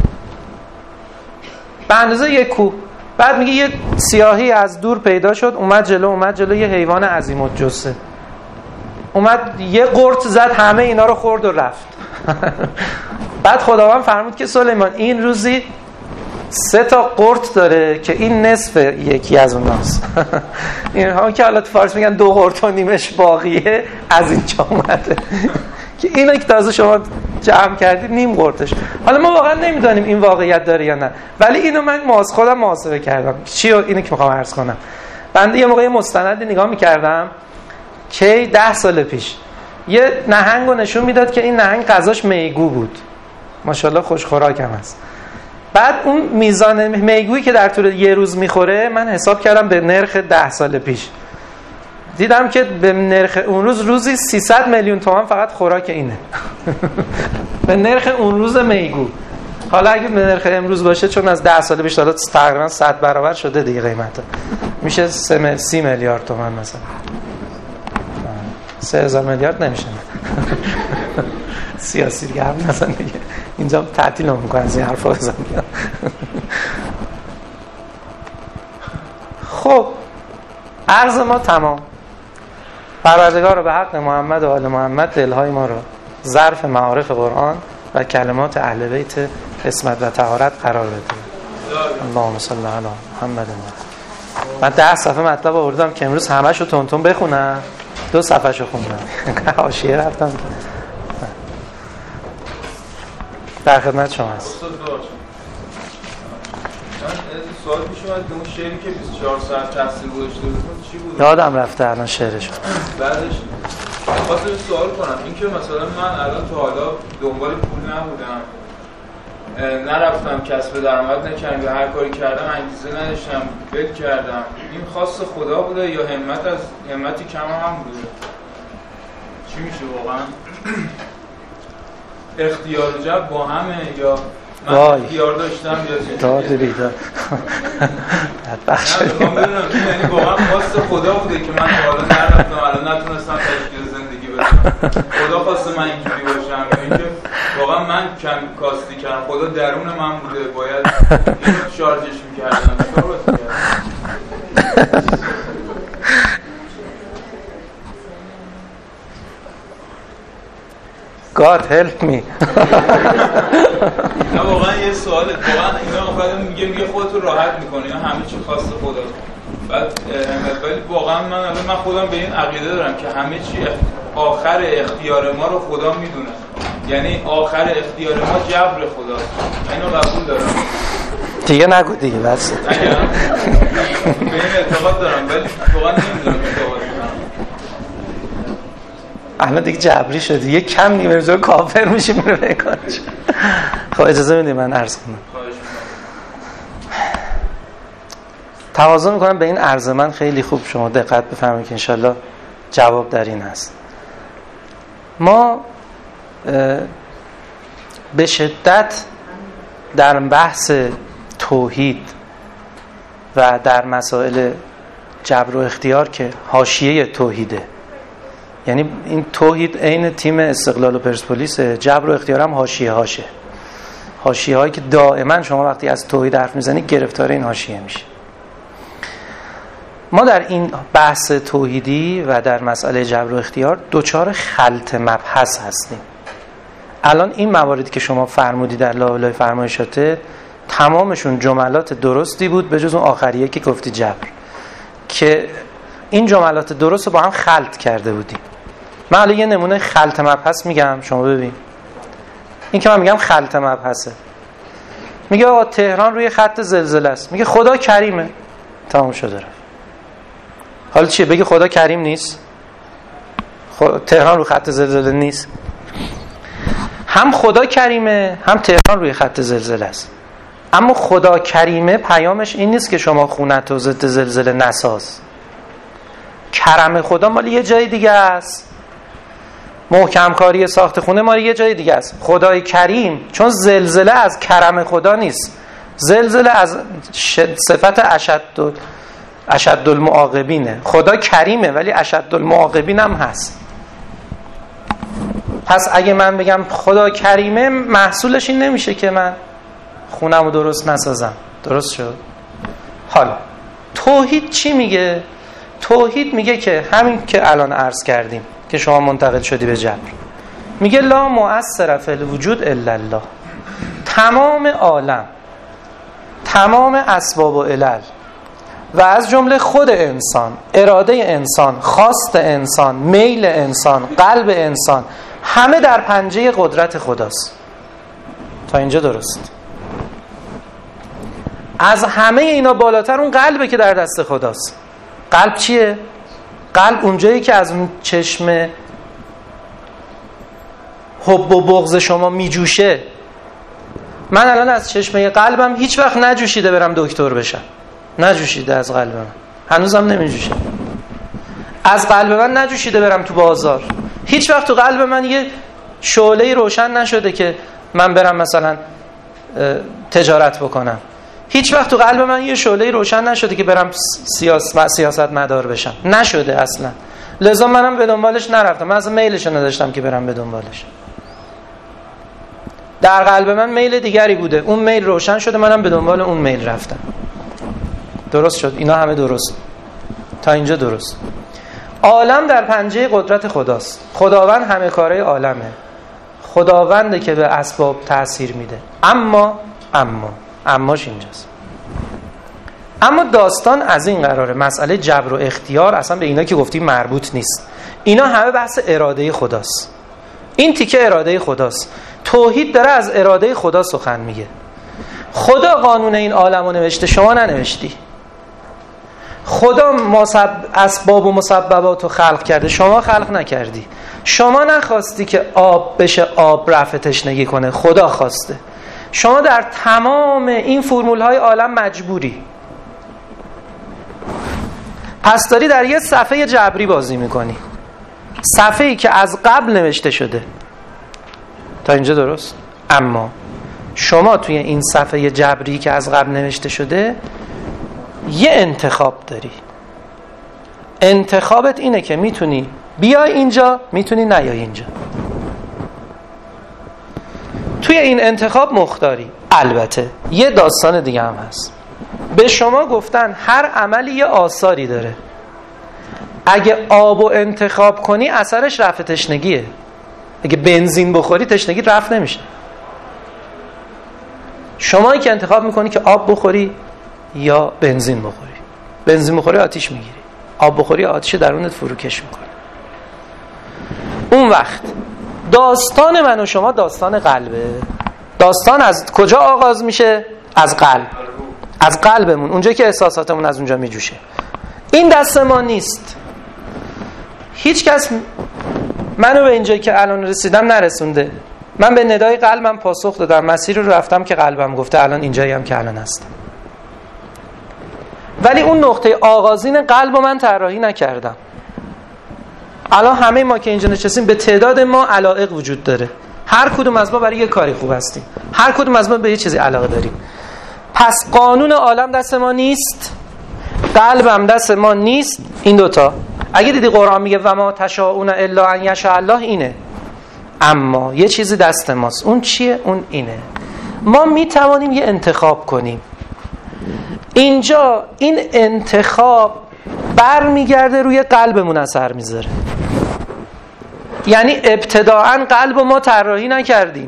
به اندازه یک کوه. بعد میگه یه سیاهی از دور پیدا شد، اومد جلو، اومد جلو یه حیوان عظیم الجثه، اومد یه قرط زد، همه اینا رو خورد و رفت. بعد خداوند فرمود که سلیمان این روزی سه تا قرط داره که این نصف یکی از اوناست. این ها که حالا تو فارس میگن دو قرط و نیمش باقیه، از اینجا اومده که اینو که تازه شما جمع کردید نیم قرطش. حالا ما واقعا نمیدونیم این واقعیت داره یا نه، ولی اینو من ماس خودم محاسبه کردم. چی اینو که میخوام عرض کنم، بنده یه موقع مستندی نگاه میکردم که ده سال پیش یه نهنگو نشون میداد که این نهنگ غذاش میگو بود، ماشاءالله خوش خوراکم هست. بعد اون میزان میگویی که در طول یه روز میخوره من حساب کردم به نرخ ده سال پیش، دیدم که به نرخ اون روز روزی سیصد میلیون تومان فقط خوراک اینه. به نرخ اون روز میگو. حالا اگه به نرخ امروز باشه، چون از ده سال پیش داره تقریبا صد برابر شده دیگه قیمته، میشه سی میلیارد تومان مثلا. سه هزار میلیارد نمیشه. سیاسی دیگه هم نزن دیگه، اینجا تعطیل هم میکنن از این حرفا بزن. خب عرض ما تمام. پروردگار به حق محمد و آل محمد دلهای ما رو ظرف معارف قرآن و کلمات اهل بیت عصمت و طهارت قرار بده. اللهم صل علی محمد. من ده صفحه مطلب آوردم که امروز همه‌شو تون تون بخونم. دو صفحه‌شو خوندم. حاشیه رفتم. در خدمت شما هست. سوال پیش اومد که اون شعری که بیست و چهار ساعت تحصیل گذاشته بود چی بود؟ یادم رفته الان شعرش. بعدش خواستم سوال کنم این که مثلا من الان تا حالا دنبال پول نبودم، نرفتم کسب درآمد نکردم، هر کاری کردم انگیزه نداشتم، فکر کردم این خاص خدا بوده یا همت از همتی کم هم بوده؟ چی میشه واقعا؟ اختیار و جب با همه یا من اختیار داشتم یا داد بیدار؟ نه میخوام بدونم یعنی واقعا خواست خدا بوده که من حالا نرفتم الان نتونستم تشکیل زندگی بدم، خدا خواسته من اینجوری باشم یا اینکه واقعا من کم کاستی کردم، خدا درون من بوده باید اینو شارژش میکردم چطور باید میکردم؟ God help me. نه واقعا یه سواله، واقعا اینا فقط میگه میگه خودتو راحت میکنی یا همه چی خاص خداست. بعد ولی واقعا من الان من خودم به این عقیده دارم که همه چی آخر اختیار ما رو خدا میدونه، یعنی آخر اختیار ما جبر خداست. اینو قبول دارم دیگه نگو دیگه بس. به این اعتقاد دارم ولی واقعا نمیدونم اعتقاد دارم. الان دیگه جبری شدی، یه کم نیمه کافر میشی میره بکنه. خب اجازه میدی من عرض کنم. تواضع میکنم به این عرض من خیلی خوب شما دقت بفرمایید که انشالله جواب در این است. ما به شدت در بحث توحید و در مسائل جبر و اختیار که حاشیه توحیده، یعنی این توحید عین تیم استقلال و پرسپولیس، جبر و اختیار هم حاشیه هاشه، حاشیه هایی که دائما شما وقتی از توحید حرف میزنی گرفتار این حاشیه میشه. ما در این بحث توحیدی و در مسئله جبر و اختیار دوچار خلط مبحث هستیم. الان این مواردی که شما فرمودی در لابلای فرمایشات تمامشون جملات درستی بود به جز اون آخریه که گفتی جبر، که این جملات درست رو با هم خلط کرده بودیم. من الان یه نمونه خلط مبحث میگم شما ببین. این که من میگم خلط مبحثه، میگه آقا تهران روی خط زلزله است، میگه خدا کریمه، تمام شده رفت. حالا چیه بگی خدا کریم نیست؟ خود... تهران روی خط زلزله نیست؟ هم خدا کریمه هم تهران روی خط زلزله است. اما خدا کریمه پیامش این نیست که شما خونت و ضد زلزله نساز. کرم خدا مال یه جای دیگه است، محکم کاری ساخت خونه مال یه جای دیگه است. خدای کریم چون زلزله از کرم خدا نیست، زلزله از صفت اشد اشد المعاقبینه. خدا کریمه ولی اشد المعاقبین هم هست. پس اگه من بگم خدا کریمه محصولش این نمیشه که من خونمو درست نسازم. درست شد؟ حالا توحید چی میگه؟ توحید میگه که همین که الان عرض کردیم که شما منتقل شدی به جبر، میگه لا مؤثر فی الوجود الا الله. تمام عالم، تمام اسباب و علل و از جمله خود انسان، اراده انسان، خواست انسان، میل انسان، قلب انسان، همه در پنجه قدرت خداست. تا اینجا درست؟ از همه اینا بالاتر اون قلبه که در دست خداست. قلب چیه؟ قلب اونجایی که از اون چشم حب و بغض شما میجوشه. من الان از چشمه قلبم هیچ وقت نجوشیده برم دکتر بشم، نجوشیده از قلب من، هنوزم نمیجوشه. از قلب من نجوشیده برم تو بازار، هیچ وقت تو قلب من یه شعله‌ای روشن نشده که من برم مثلا تجارت بکنم. هیچ وقت تو قلب من یه شعله‌ای روشن نشده که برم سیاست سیاست مدار بشم، نشده اصلا. لذا منم به دنبالش نرفتم، من اصلا میلش نداشتم که برم به دنبالش. در قلب من میل دیگری بوده، اون میل روشن شده، منم به دنبال اون میل رفتم. درست شد؟ اینا همه درست. تا اینجا درست. عالم در پنجه قدرت خداست. خداوند همه کاره عالمه. خداونده که به اسباب تأثیر میده. اما اما اماش اینجاست. اما داستان از این قراره مسئله جبر و اختیار اصلا به اینا که گفتیم مربوط نیست. اینا همه بحث اراده خداست. این تیکه اراده خداست. توحید داره از اراده خدا سخن میگه. خدا قانون این عالم رو نوشته، شما ننوشتی. خدا مسب... اسباب و مسببات رو خلق کرده، شما خلق نکردی. شما نخواستی که آب بشه آب رفع تشنگی کنه، خدا خواسته. شما در تمام این فرمول‌های عالم مجبوری. پس داری در یه صفحه جبری بازی میکنی، صفحه‌ای که از قبل نوشته شده. تا اینجا درست؟ اما شما توی این صفحه جبری که از قبل نوشته شده یه انتخاب داری. انتخابت اینه که میتونی بیای اینجا، میتونی نیای اینجا. توی این انتخاب مختاری. البته یه داستان دیگه هم هست. به شما گفتن هر عملی یه آثاری داره. اگه آبو انتخاب کنی اثرش رفع تشنگیه. اگه بنزین بخوری تشنگی رفع نمیشه. شمایی که انتخاب میکنی که آب بخوری یا بنزین بخوری. بنزین بخوری آتیش میگیری، آب بخوری آتیش درونت فروکش میکنه. اون وقت داستان من و شما داستان قلبه. داستان از کجا آغاز میشه؟ از قلب. از قلبمون، اونجا که احساساتمون از اونجا میجوشه. این دست ما نیست. هیچ کس منو به اینجایی که الان رسیدم نرسونده. من به ندای قلبم پاسخ دادم، مسیر رو رفتم که قلبم گفته الان اینجایی هم که الان هستم. ولی اون نقطه آغازین قلب رو من طراحی نکردم. الان همه ما که اینجا نشستیم به تعداد ما علایق وجود داره. هر کدوم از ما برای یه کاری خوب هستیم. هر کدوم از ما به یه چیزی علاقه داریم. پس قانون عالم دست ما نیست، قلبم دست ما نیست. این دوتا اگه دیدی قرآن میگه و ما تشاءون الا ان یشاء الله، اینه. اما یه چیزی دست ماست. اون چیه؟ اون اینه. ما میتوانیم یه انتخاب کنیم. اینجا این انتخاب برمیگرده روی قلبمون اثر میذاره. یعنی ابتداعاً قلب ما طراحی نکردیم،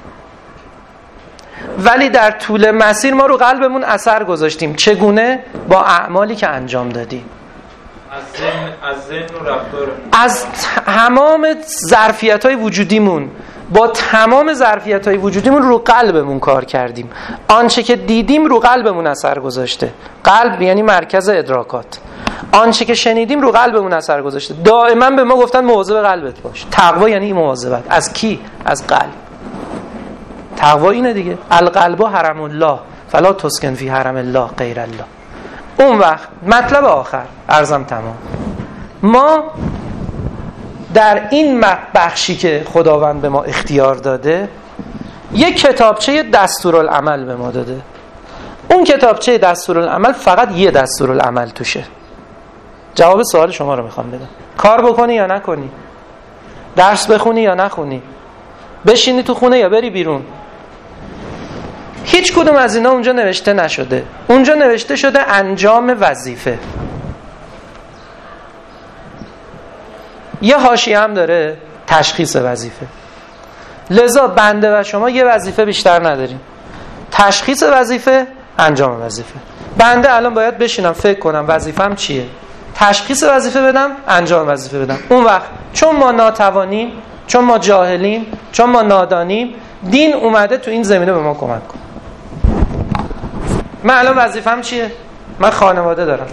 ولی در طول مسیر ما رو قلبمون اثر گذاشتیم. چگونه؟ با اعمالی که انجام دادیم. از ذهن از ذهن و رفتارمون، از تمام ظرفیت‌های وجودیمون، با تمام ظرفیت‌های وجودیمون رو قلبمون کار کردیم. آنچه که دیدیم رو قلبمون اثر گذاشته. قلب یعنی مرکز ادراکات. آنچه که شنیدیم رو قلبمون اثر گذاشته. دائما به ما گفتن مواظب قلبت باش. تقوا یعنی این مواظبت. از کی؟ از قلب. تقوا اینه دیگه. القلب حرم الله فلا تسکن فی حرم الله غیر الله. اون وقت مطلب آخر عرضم تمام. ما در این بخشی که خداوند به ما اختیار داده یک کتابچه دستورالعمل به ما داده. اون کتابچه دستورالعمل فقط یه دستورالعمل توشه. جواب سوال شما رو میخوام بدم. کار بکنی یا نکنی؟ درس بخونی یا نخونی؟ بشینی تو خونه یا بری بیرون؟ هیچ کدوم از اینا اونجا نوشته نشده. اونجا نوشته شده انجام وظیفه. یه حاشیه هم داره، تشخیص وظیفه. لذا بنده و شما یه وظیفه بیشتر نداریم. تشخیص وظیفه، انجام وظیفه. بنده الان باید بشینم فکر کنم وظیفم چیه، تشخیص وظیفه بدم، انجام وظیفه بدم. اون وقت چون ما ناتوانیم، چون ما جاهلیم، چون ما نادانیم، دین اومده تو این زمینه به ما کمک کن. من الان وظیفم چیه؟ من خانواده دارم.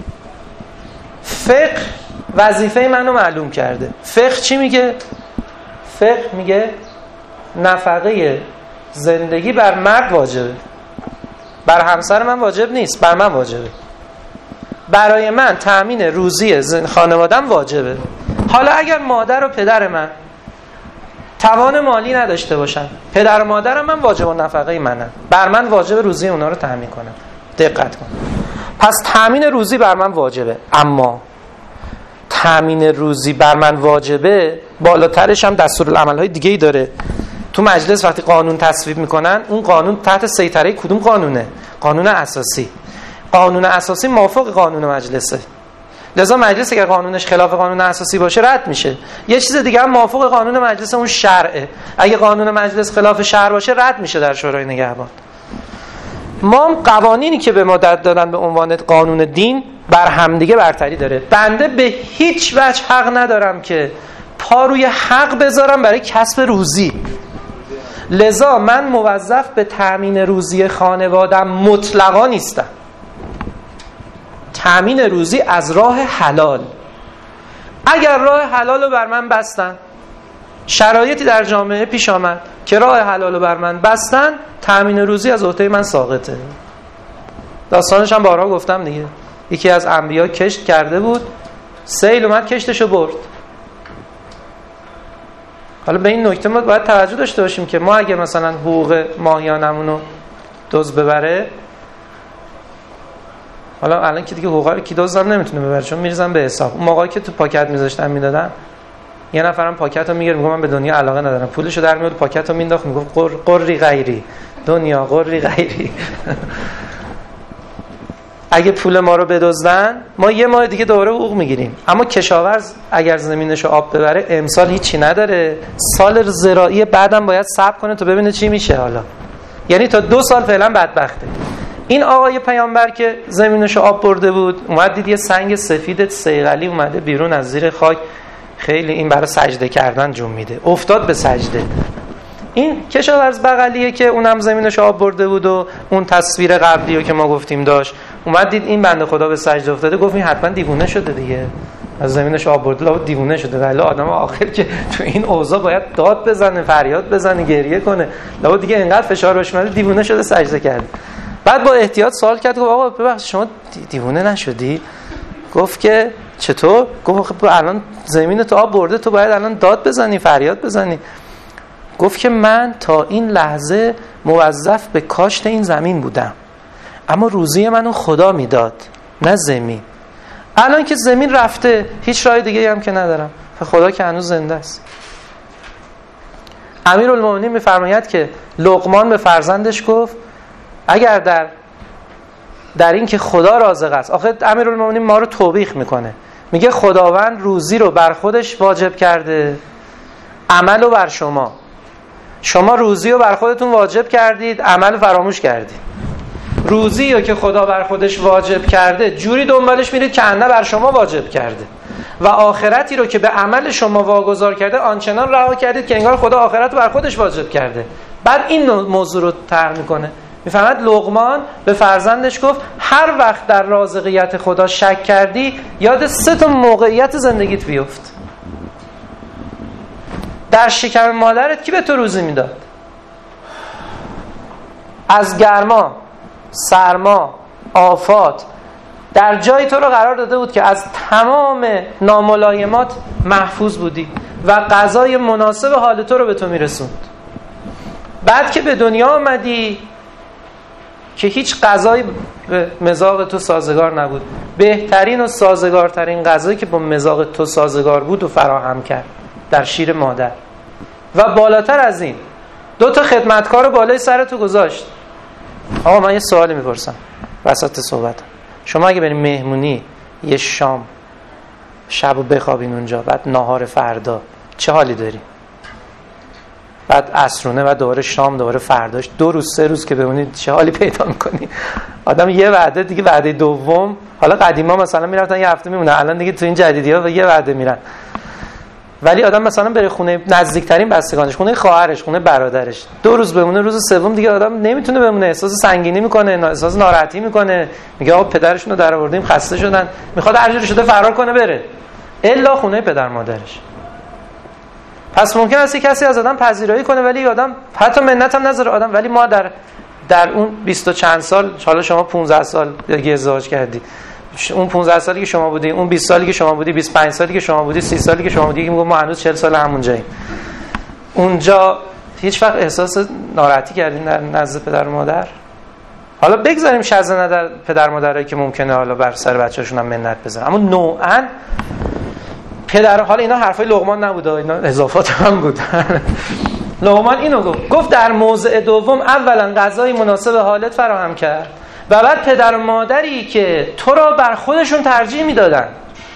فقه وظیفه منو معلوم کرده. فقه چی میگه؟ فقه میگه نفقه زندگی بر مرد واجبه، بر همسر من واجب نیست، بر من واجبه. برای من تأمین روزی خانوادم واجبه. حالا اگر مادر و پدر من توان مالی نداشته باشن، پدر و مادرم من واجب و نفقه منن، بر من واجب روزی اونا رو تأمین کنم. دقت کن. پس تأمین روزی بر من واجبه. اما تأمین روزی بر من واجبه، بالاترش هم دستورالعمل‌های دیگه‌ای داره. تو مجلس وقتی قانون تصویب میکنن، اون قانون تحت سیطره کدوم قانونه؟ قانون اساسی. قانون اساسی موافق قانون مجلسه. لذا مجلس اگر قانونش خلاف قانون اساسی باشه رد میشه. یه چیز دیگه هم موافق قانون مجلس اون شرعه. اگه قانون مجلس خلاف شرع باشه رد میشه در شورای نگهبان. ما هم قوانینی که به ما دادن به عنوان قانون دین بر همدیگه برتری داره. بنده به هیچ وجه حق ندارم که پا روی حق بذارم برای کسب روزی. لذا من موظف به تامین روزی خانوادم مطلقا نیستم. تامین روزی از راه حلال. اگر راه حلال رو بر من بستن، شرایطی در جامعه پیش آمد که راه حلال رو بر من بستن، تامین روزی از عهده من ساقطه. داستانش هم بارها گفتم دیگه. یکی از انبیا کشت کرده بود، سیل اومد کشتشو برد. حالا به این نکته ما باید توجه داشته باشیم که ما اگه مثلا حقوق ماهیانمون رو دزد ببره، حالا الان که دیگه حقوقا رو کی دزدم نمیتونه ببره چون میریزن به حساب. اون موقعی که تو پاکت میذاشتن میدادن، یه نفرم پاکت رو میگرفت میگه من به دنیا علاقه ندارم، پولشو در میاد پاکت رو مینداخت میگفت قر قری غیری دنیا قری غیری. اگه پول ما رو بدزدن ما یه ماه دیگه دوباره حقوق میگیریم. اما کشاورز اگر زمینشو آب ببره امسال هیچی نداره، سال زراعی بعدم باید صبر کنه تا ببینه چی میشه. حالا یعنی تا دو سال فعلا بدبخته. این آقای پیامبر که زمینشو آب برده بود، اومد دید یه سنگ سفید صیقلی اومده بیرون از زیر خاک، خیلی این برای سجده کردن جون میده، افتاد به سجده. این کشاورز بغلیه که اونم زمینش آب برده بود و اون تصویر قبلیو که ما گفتیم داشت، اومد دید این بنده خدا به سجده افتاده، گفت این حتما دیوونه شده دیگه، از زمینش آب برده لابد دیوونه شده. ولی آدم آخر که تو این اوضاع باید داد بزنه، فریاد بزنه، گریه کنه، لابد دیگه اینقدر فشار بهش اومده دیوونه شده سجده کرد. بعد با احتیاط سوال کرد، گفت آقا ببخشید شما دیوونه نشدی؟ گفت که چطور؟ گفت خب الان زمین تو آب برده، تو باید الان داد بزنی، فریاد بزنی. گفت که من تا این لحظه موظف به کاشت این زمین بودم، اما روزی منو خدا میداد نه زمین. الان که زمین رفته هیچ راه دیگه هم که ندارم، خدا که هنوز زنده است. امیرالمومنین میفرماید که لقمان به فرزندش گفت اگر در در این که خدا رازق است، آخه امیرالمومنین ما رو توبیخ میکنه، میگه خداوند روزی رو بر خودش واجب کرده، عمل رو بر شما. شما روزی رو بر خودتون واجب کردید، عمل فراموش کردید. روزی رو که خدا بر خودش واجب کرده جوری دنبالش میرید که انه بر شما واجب کرده، و آخرتی رو که به عمل شما واگذار کرده آنچنان رها کردید که انگار خدا آخرت رو بر خودش واجب کرده. بعد این موضوع رو طرح میکنه، میفهمد لقمان به فرزندش گفت هر وقت در رازقیت خدا شک کردی یاد سه تا موقعیت زندگیت بیفت. در شکم مادرت کی به تو روزی میداد؟ از گرما، سرما، آفات در جای تو رو قرار داده بود که از تمام ناملایمات محفوظ بودی و غذای مناسب حال تو رو به تو میرسوند. بعد که به دنیا آمدی که هیچ غذایی به مزاج تو سازگار نبود، بهترین و سازگارترین غذایی که با مزاج تو سازگار بود و فراهم کرد در شیر مادر. و بالاتر از این دو تا خدمتکار رو بالای سر تو گذاشت. آقا من یه سوالی میپرسم وسط صحبتم، شما اگه بریم مهمونی یه شام شب و بخوابین اونجا، بعد ناهار فردا، چه حالی داری؟ بعد عصرونه و دوباره شام، دوباره فرداش، دو روز سه روز که بمونید چه حالی پیدا میکنی؟ آدم یه وعده دیگه، وعده دوم، حالا قدیما مثلا میرفتن یه هفته میمونن، الان دیگه تو این جدیدی‌ها یه وعده میرن. ولی آدم مثلا بره خونه نزدیکترین بستگانش، خونه خواهرش، خونه برادرش، دو روز بمونه، روز سوم دیگه آدم نمیتونه بمونه، احساس سنگینی میکنه، احساس ناراحتی میکنه، میگه آقا پدرشون رو در آوردیم خسته شدن، میخواد هر جوری شده فرار کنه بره الا خونه پدر مادرش. پس ممکن است کسی از آدم پذیرایی کنه ولی آدم حتی منت هم نذاره آدم. ولی ما در در اون بیست و چند سال، حالا شما پانزده سال دیگه ازدواج کردی، اون پانزده سالی که شما بودی، اون بیست سالی که شما بودی، بیست و پنج سالی که شما بودی، سی سالی که شما بودی، میگم ما هنوز چهل سال همونجاییم. اونجا هیچ وقت احساس ناراحتی کردین در نزد پدر و مادر؟ حالا بگذاریم شذ ندر پدر مادرایی که ممکنه حالا بر سر بچه‌شون هم منت بزنن، اما نوعاً پدر، حالا اینا حرفای لقمان نبوده، اینا اضافات هم بود. لقمان اینو گفت، گفت در موضع دوم اولا غذای مناسب حالت فراهم کرد و بعد پدر و مادری که تو را بر خودشون ترجیح میدادن.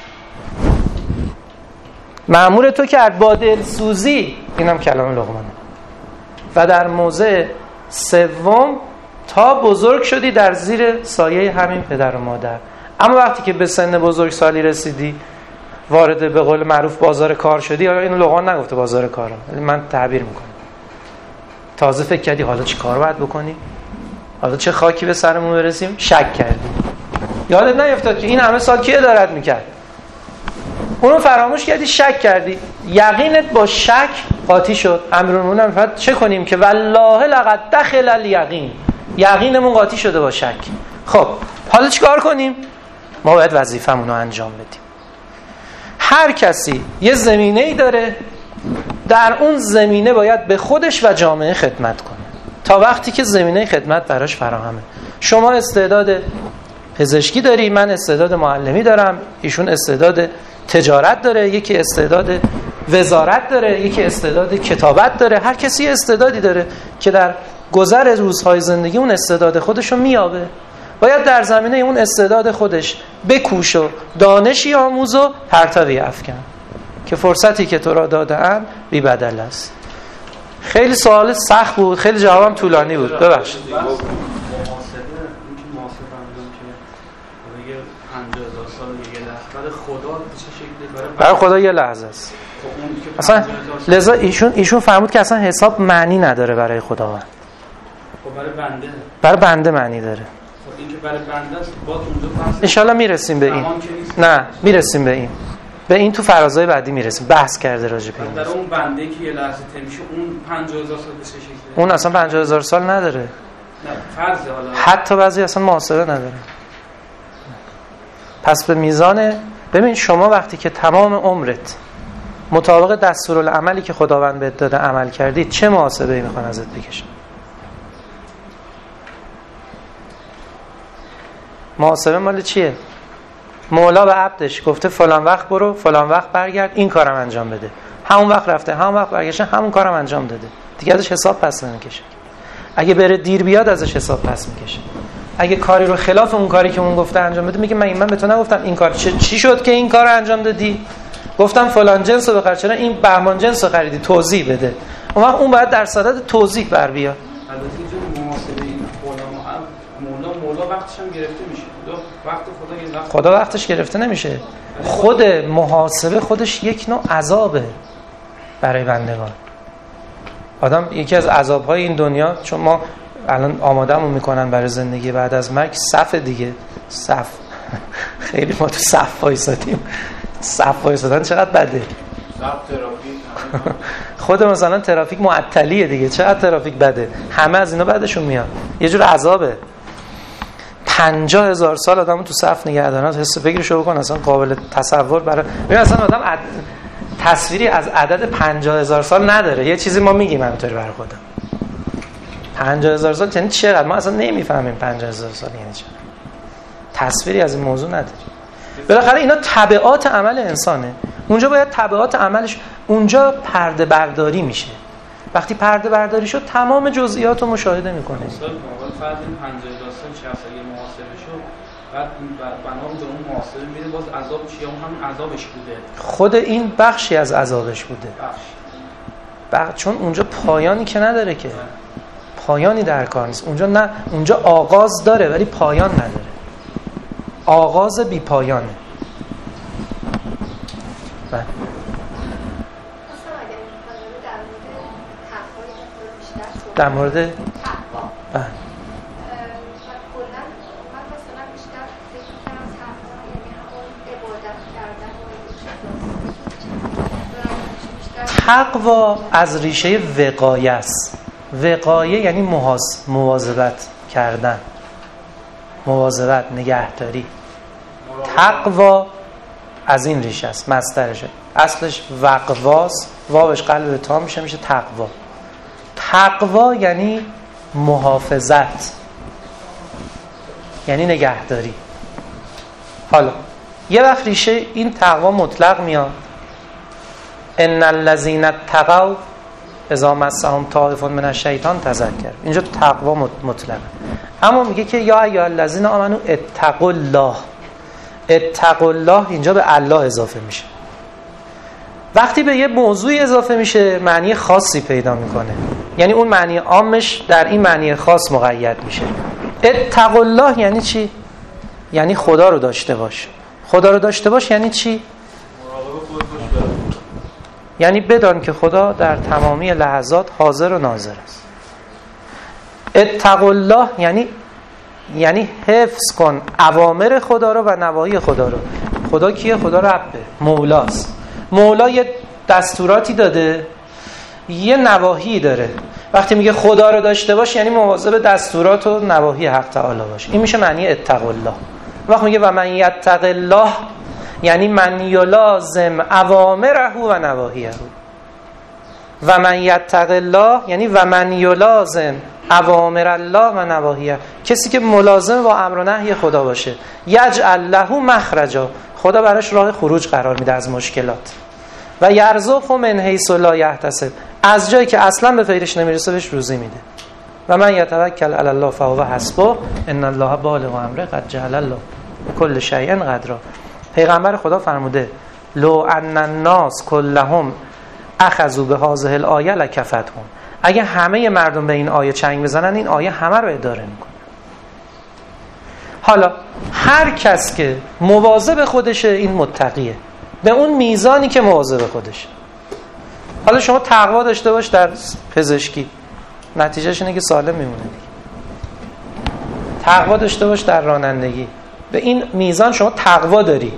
مأمور تو کرد با دلسوزی، اینم کلام لقمانه. و در موضع سوم تا بزرگ شدی در زیر سایه همین پدر و مادر. اما وقتی که به سن بزرگسالی رسیدی، وارد به قول معروف بازار کار شدی، آیا اینو لقمان نگفته بازار کار، من تعبیر میکنم، تازه فکر کردی حالا چی کار باید بکنی، حالا چه خاکی به سرمون برسیم، شک کردی. یادت نیفتاد که این همه سال کی ادارت میکرد؟ اونو فراموش کردی، شک کردی، یقینت با شک قاطی شد. امیرالمومنین میگه چه کنیم که والله لقد دخل الیقین، یقینمون قاطی شده با شک. خب حالا چیکار کنیم؟ ما باید وظیفمون رو انجام بدیم. هر کسی یه زمینه‌ای داره، در اون زمینه باید به خودش و جامعه خدمت کنه تا وقتی که زمینه خدمت براش فراهمه. شما استعداد پزشکی داری، من استعداد معلمی دارم، ایشون استعداد تجارت داره، یکی استعداد وزارت داره، یکی استعداد کتابت داره. هر کسی استعدادی داره که در گذر روزهای زندگی اون استعداد خودشو میابه. باید در زمینه اون استعداد خودش بکوش و دانشی آموز و پرتوی افکن که فرصتی که تو را داده‌اند بی بدل است. خیلی سوال سخت بود، خیلی جوابم طولانی بود، ببخشید. برای خدا یه لحظه است. اصلا لذا ایشون ایشون فرمود که اصلا حساب معنی نداره برای خداوند. خب برای بنده. برای بنده معنی داره. خب این که برای بنده است، باز اونجا فرض ان شاء الله میرسیم به این. نه، میرسیم به این. به این تو فرازهای بعدی میرسیم. بحث کرده راجع به این. در اون بنده که یه لحظه تمیشه اون پنجاه هزار سال بشه. اون اصلا پنجاه هزار سال نداره. نه فرض حالا. حتی بعضی اصلا محاسبه نداره. پس به میزان، ببین شما وقتی که تمام عمرت مطابق دستورالعملی که خداوند بهت داده عمل کردی، چه محاسبه‌ای میخوان ازت بکشن؟ محاسبه مال چیه؟ مولا به عبدش گفته فلان وقت برو، فلان وقت برگرد، این کارم انجام بده. همون وقت رفته، همون وقت برگشته، همون کارم انجام داده. دیگه ازش حساب پس نمیکشه. اگه بره دیر بیاد ازش حساب پس میکشه. اگه کاری رو خلاف اون کاری که اون گفته انجام بده، میگه من من به تو نگفتم این کار چی شد که این کارو انجام دادی؟ گفتم فلان جنس رو بخر، چرا این بهمان جنس رو خریدی؟ توضیح بده. اون وقت اون باید در صدد توضیح بر بیاد. البته اینجا محاسبه این مولا مولا وقتش هم گرفته میشه. وقت خدا این وقت خدا وقتش گرفته نمیشه. خود محاسبه خودش یک نوع عذابه برای بندگان. آدم یکی از عذاب‌های این دنیا، چون ما الان آمادهمون میکنن برای زندگی بعد از مرگ، صف دیگه صف خیلی ما تو صف وایسادیم. صف وایسادن چقدر بده. صف ترافیک خود مثلا ترافیک معطلیه دیگه، چقدر ترافیک بده. همه از اینا بعدشون میاد. یه جور عذابه. پنجاه هزار سال آدمو تو صف نگه دارن، حس فکرشو بکن، اصلا قابل تصور برای ببین اصلا آدم عد... تصویری از عدد پنجاه هزار سال نداره. یه چیزی ما میگیم همینطوری برای خودم. پنجاه هزار سال یعنی چقدر؟ ما اصلا نمیفهمیم پنجاه هزار سال یعنی چه. تصویری از این موضوع نداریم. بالاخره اینا تبعات عمل انسانه. اونجا باید تبعات عملش، اونجا پرده برداری میشه. وقتی پرده برداری شد تمام جزئیات رو مشاهده میکنه. مثلا فرض کنید پنجاه هزار سال شخص اگه محاسبه شد، بعد بنا به اون محاسبه میره باز عذاب چیه؟ اون همون عذابش بوده. خود این بخشی از عذابش بوده. بخش. بخ... چون اونجا پایانی که نداره که. پایانی در کار نیست. اونجا نه، اونجا آغاز داره ولی پایان نداره. آغاز بی پایانه. بله. در مورد تقوا. بله. تقوا از ریشه وقایه است. وقایه یعنی محاس مواظبت کردن، مواظبت، نگهداری. تقوا از این ریشه است، مصدرشه. اصلش وقواست، واوش قلب تا میشه، میشه تقوا. تقوا یعنی محافظت، یعنی نگهداری. حالا یه وقت ریشه این تقوا مطلق میاد، ان الذين اتقوا اذا مسهم طائف من الشیطان تذکر. اینجا تقوا مطلقه. اما میگه که یا ایها الذین آمنوا اتقوا الله. اتقوا الله اینجا به الله اضافه میشه. وقتی به یه موضوعی اضافه میشه معنی خاصی پیدا میکنه، یعنی اون معنی عامش در این معنی خاص مقید میشه. اتقوا الله یعنی چی؟ یعنی خدا رو داشته باش. خدا رو داشته باش یعنی چی؟ یعنی بدان که خدا در تمامی لحظات حاضر و ناظر است. اتقوا الله یعنی یعنی حفظ کن اوامر خدا رو و نواهی خدا رو. خدا کیه؟ خدا ربه، مولاست. مولا یه دستوراتی داده، یه نواهی داره. وقتی میگه خدا رو داشته باش یعنی مواظب دستورات و نواهی حق تعالی باش. این میشه معنی اتقوا الله. وقتی میگه و من یتق الله یعنی من یلازم اوامره و نواهیه. و من یتق الله یعنی و من یلازم اوامر الله و نواهیه. کسی که ملازم با امر و نهی خدا باشه، یجعل له مخرجا، خدا براش راه خروج قرار میده از مشکلات. و یرزقه من حیث لا یحتسب، از جایی که اصلا به فکرش نمیرسه بهش روزی میده. و من یتوکل علی الله فهو حسبه ان الله بالغ امره قد جعل الله کل شیء قدرا. پیغمبر خدا فرموده لو ان الناس كلهم اخذوا بهذه الايه لکفتهم، اگه همه مردم به این آیه چنگ بزنن این آیه همه رو اداره میکنه. حالا هر کس که مواظب خودشه این متقیه، به اون میزانی که مواظب خودشه. حالا شما تقوا داشته باش در پزشکی، نتیجهش اینه که سالم میمونه دیگه. تقوا داشته باش در رانندگی، به این میزان شما تقوا داری.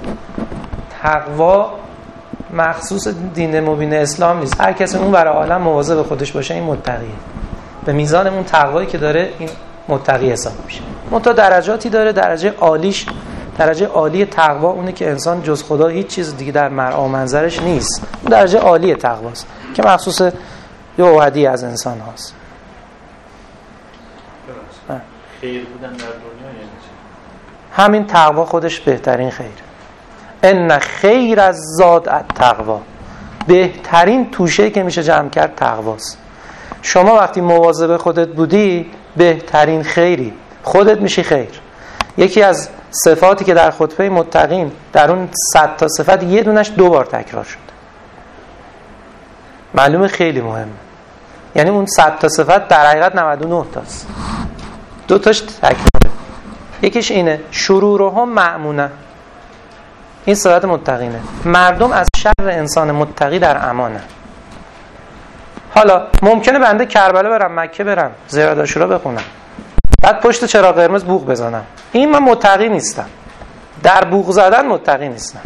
تقوا مخصوص دین مبین اسلام نیست. هر کسی اون برای عالم مواظب خودش باشه این متقیه. به میزان اون تقوایی که داره این متقی حساب میشه. منتها درجاتی داره. درجه عالیش، درجه عالی تقوا اونه که انسان جز خدا هیچ چیز دیگه در مرعا و منظرش نیست. اون درجه عالی تقواست که مخصوص یه اوحدی از انسان هاست. خیر بودن در دنیا یعنی چی؟ همین تقوا خودش بهترین خیر. ان خیر از زاد التقوا، بهترین توشه که میشه جمع کرد تقواست. شما وقتی مواظب خودت بودی بهترین خیری، خودت میشی خیر. یکی از صفاتی که در خطبه متقین در اون صد تا صفت یه دونش دو بار تکرار شده، معلومه خیلی مهمه. یعنی اون صد تا صفت در حقیقت نود و نه تاست، دو تاش تکراره. یکیش اینه شرورهم مأمونه، این صفت متقینه، مردم از شر انسان متقی در امانه. حالا ممکنه بنده کربلا برم، مکه برم، زیارت عاشورا بخونم، بعد پشت چراغ قرمز بوق بزنم، این من متقی نیستم. در بوق زدن متقی نیستم.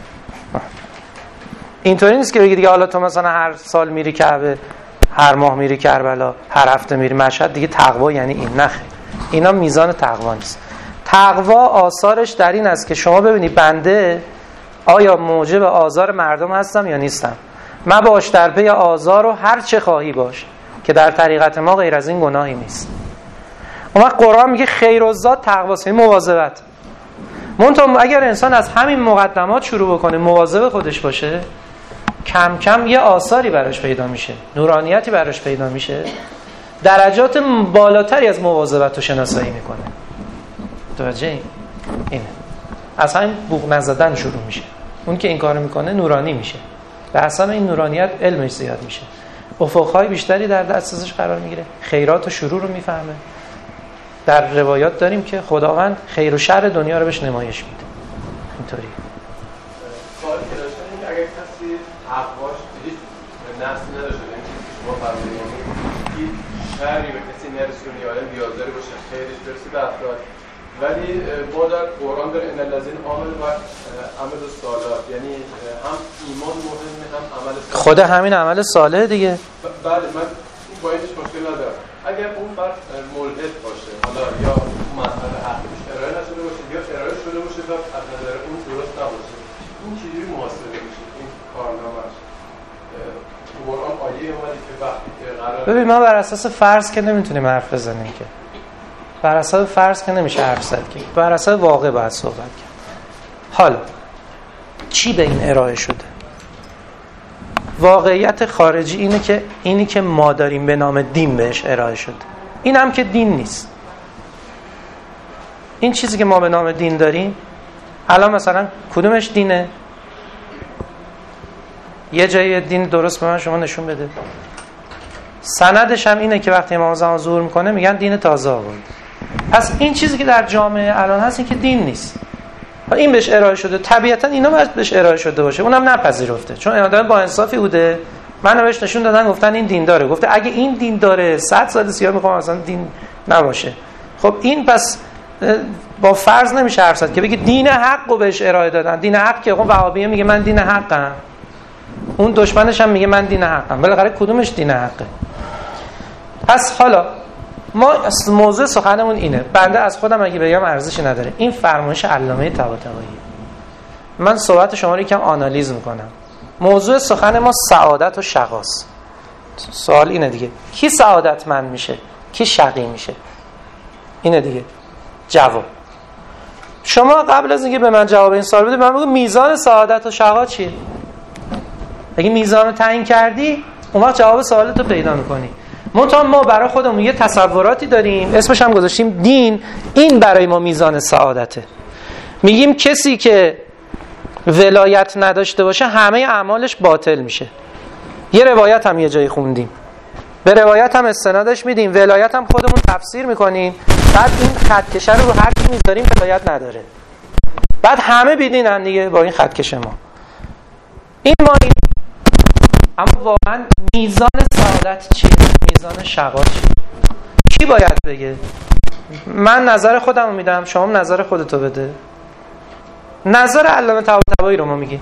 اینطوری نیست که بگی دیگه حالا تو مثلا هر سال میری کعبه، هر ماه میری کربلا، هر هفته میری مشهد، دیگه تقوا یعنی این. نخیر، اینا میزان تقوا نیست. تقوا آثارش در این است که شما ببینی بنده آیا موجب آزار مردم هستم یا نیستم. مباش در پی آزار و هر چه خواهی باش که در طریقت ما غیر از این گناهی نیست. اما قرآن میگه خیر الزاد تقواست، این مواظبت. منتها اگر انسان از همین مقدمات شروع بکنه، مواظب خودش باشه، کم کم یه آثاری براش پیدا میشه، نورانیتی براش پیدا میشه، درجات بالاتری از مواظبت رو شناسایی میکنه. متوجه این؟ اینه. از همین بوق نزدن شروع میشه. اون که این کارو میکنه نورانی میشه. به حسب این نورانیت علمش زیاد میشه. افقهای بیشتری در دسترسش قرار میگیره. خیرات و شرور رو میفهمه. در روایات داریم که خداوند خیر و شر دنیا رو بهش نمایش میده. اینطوری. سوالی که داشتم این اگه کسی تقواش هیچ نفسی نداشته، یعنی شما فرمودید که شری به کسی نرسونه یا علم بیازاری باشه، خیرش برسی به افراد، ولی ما در قرآن داره ان الذین آمنوا و عملوا الصالحات، یعنی هم ایمان مهمه هم عمل صالح. خود همین عمل صالح دیگه. بله، من با اینش مشکل ندارم. اگر اون فرد ملحد باشه، حالا یا مسئله حقش ارائه نشده باشه یا ارائه شده باشه و از نظر اون درست نباشه، این چجوری محاسبه میشه این کارنامه‌اش؟ قرآن آیه اومده که وقتی که قرار ببین ما بر اساس فرض که نمیتونیم حرف بزنیم که. بر اساس فرض که نمیشه حرف زد که. بر اساس واقع باید صحبت کرد. حالا چی به این ارائه شده؟ واقعیت خارجی اینه که اینی که ما داریم به نام دین بهش ارائه شده. این هم که دین نیست. این چیزی که ما به نام دین داریم الان مثلا کدومش دینه؟ یه جای دین درست به من شما نشون بده. سندش هم اینه که وقتی امام زمان ظهور میکنه میگن دین تازه آورد. پس این چیزی که در جامعه الان هست این که دین نیست. این بهش ارائه شده، طبیعتا اینا باید بهش ارائه شده باشه، اونم نپذیرفته، چون آدم با انصافی بوده. منو بهش نشون دادن گفتن این دین داره، گفته اگه این دین داره صد سال سیاه میخوام اصلا دین نباشه. خب این پس با فرض نمیشه حرف زد که بگی دین حق رو بهش ارائه دادن. دین حق که اون وهابیه میگه من دین حقم، اون دشمنش هم میگه من دین حقم، بالاخره کدومش دین حقه؟ پس حالا ما موضوع سخنمون اینه، بنده از خودم اگه بگم ارزشی نداره، این فرمایش علامه طباطبایی. من صحبت شما رو یکم آنالیز میکنم. موضوع سخن ما سعادت و شقاست. سوال اینه دیگه، کی سعادتمند میشه، کی شقی میشه؟ اینه دیگه جواب. شما قبل از اینکه به من جواب این سوال بده من بگو میزان سعادت و شقا چیه؟ اگه میزان رو تعیین کردی اون وقت جواب سوالتو پیدا میکنی. منتها ما برای خودمون یه تصوراتی داریم، اسمش هم گذاشتیم دین. این برای ما میزان سعادته. میگیم کسی که ولایت نداشته باشه همه اعمالش باطل میشه. یه روایت هم یه جایی خوندیم، به روایت هم استنادش میدیم، ولایت هم خودمون تفسیر میکنیم، بعد این خطکشه رو رو هر کی میذاریم ولایت نداره، بعد همه بیدینن دیگه با این خطکشه ما. این ما این. اما واقعا میزان سعادت چیه؟ میزان شقا چیه؟ کی باید بگه؟ من نظر خودم رو میدم، شما نظر خودتو بده. نظر علامه طباطبایی رو ما میگیم.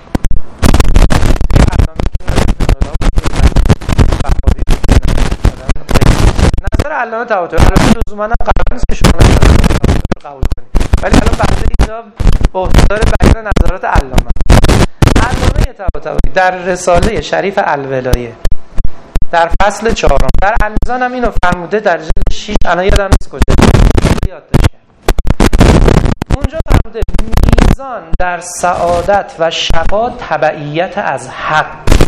نظر علامه طباطبایی البته لزوما هم قرار نیست که شما نظر رو قبول کنید، ولی الان بحث اینجا عهدهدار بیان نظرات علامه. علامه طباطبایی در رساله شریف الولایه در فصل چهارم در المیزان هم اینو فرموده، در جلد شش، الان یادم نیست کجا یادداشت کرد. اونجا فرموده میزان در سعادت و شقا تبعیت از حق.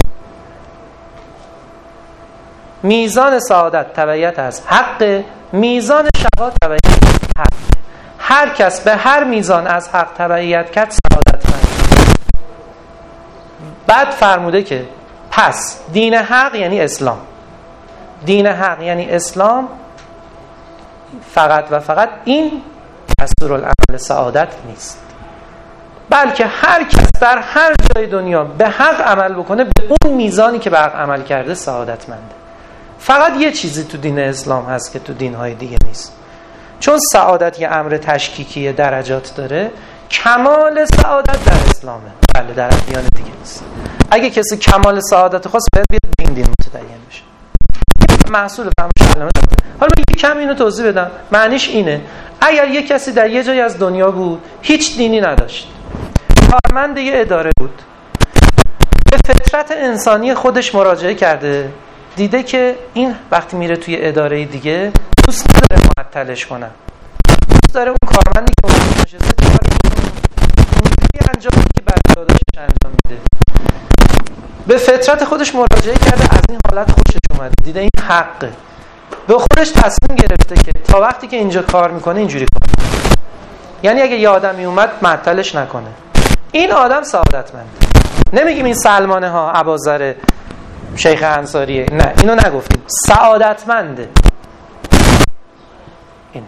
میزان سعادت تبعیت از حق، میزان شقا تبعیت از حق. هر کس به هر میزان از حق تبعیت کرد سعادتمند. بعد فرموده که پس دین حق یعنی اسلام. دین حق یعنی اسلام. فقط و فقط این دستورالعمل سعادت نیست، بلکه هر کس در هر جای دنیا به حق عمل بکنه به اون میزانی که به حق عمل کرده سعادتمنده. فقط یه چیزی تو دین اسلام هست که تو دین‌های دیگه نیست، چون سعادت یه امر تشکیکی درجات داره. کمال سعادت در اسلامه، بله در ادیان دیگه نیست. اگه کسی کمال سعادت خواست باید بیاد به این دین متدین بشه. محصول فهمش علامه. حالا من یک کم اینو توضیح بدم. معنیش اینه اگر یک کسی در یه جای از دنیا بود هیچ دینی نداشت، کارمند یه اداره بود، به فطرت انسانی خودش مراجعه کرده، دیده که این وقتی میره توی اداره دیگه دوست نداره معطلش کنن، دوست داره اون کارمندی که اون نشسته اونجوری انجام که برای داداشش انجام میده، به فطرت خودش مراجعه کرده، از این حالت خوشش اومده، دیده این حقه، به خودش تصمیم گرفته که تا وقتی که اینجا کار میکنه اینجوری کنه. یعنی اگه یه آدمی اومد معطلش نکنه. این آدم سعادتمنده. نمیگیم این سلمانه ها اباذر شیخ انصاریه، نه اینو نگفتیم، سعادتمنده. اینه.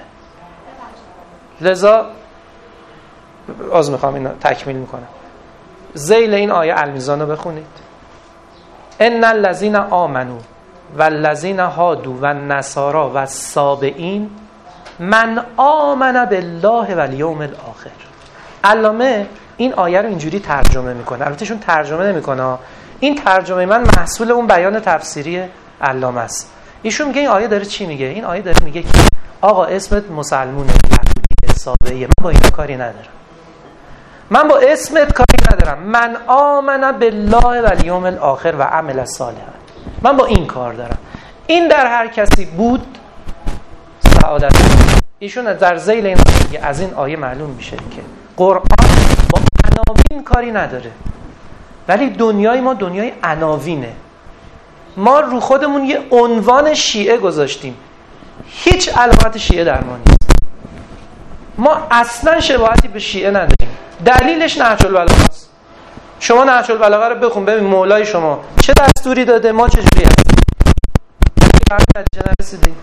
لذا از میخوام اینو تکمیل میکنم. ذیل این آیه المیزان رو بخونید. ان الذين آمنوا والذین هادوا والنصارى والسابئین من آمن بالله والیوم الاخر. علامه این آیه رو اینجوری ترجمه میکنه، البته ایشون ترجمه نمیکنه، این ترجمه من محصول اون بیان تفسیری علامه است. ایشون میگه این آیه داره چی میگه؟ این آیه داره میگه که آقا اسمت مسلمونه، یهودی، سابئیه، من با این کاری ندارم، من با اسمت کاری ندارم، من آمن بالله والیوم الاخر و عمل صالحا، من با این کار دارم. این در هر کسی بود سعادت. ایشون در ذیل این آیه از این آیه معلوم میشه که قرآن با عناوین کاری نداره، ولی دنیای ما دنیای عناوینه. ما رو خودمون یه عنوان شیعه گذاشتیم، هیچ علامت شیعه در ما نیست. ما اصلا شباهتی به شیعه نداریم. دلیلش نهج البلاغه است، شما نهج البلاغه رو بخون ببین مولای شما چه دستوری داده، ما چجوری هستیم. نرسیدیم.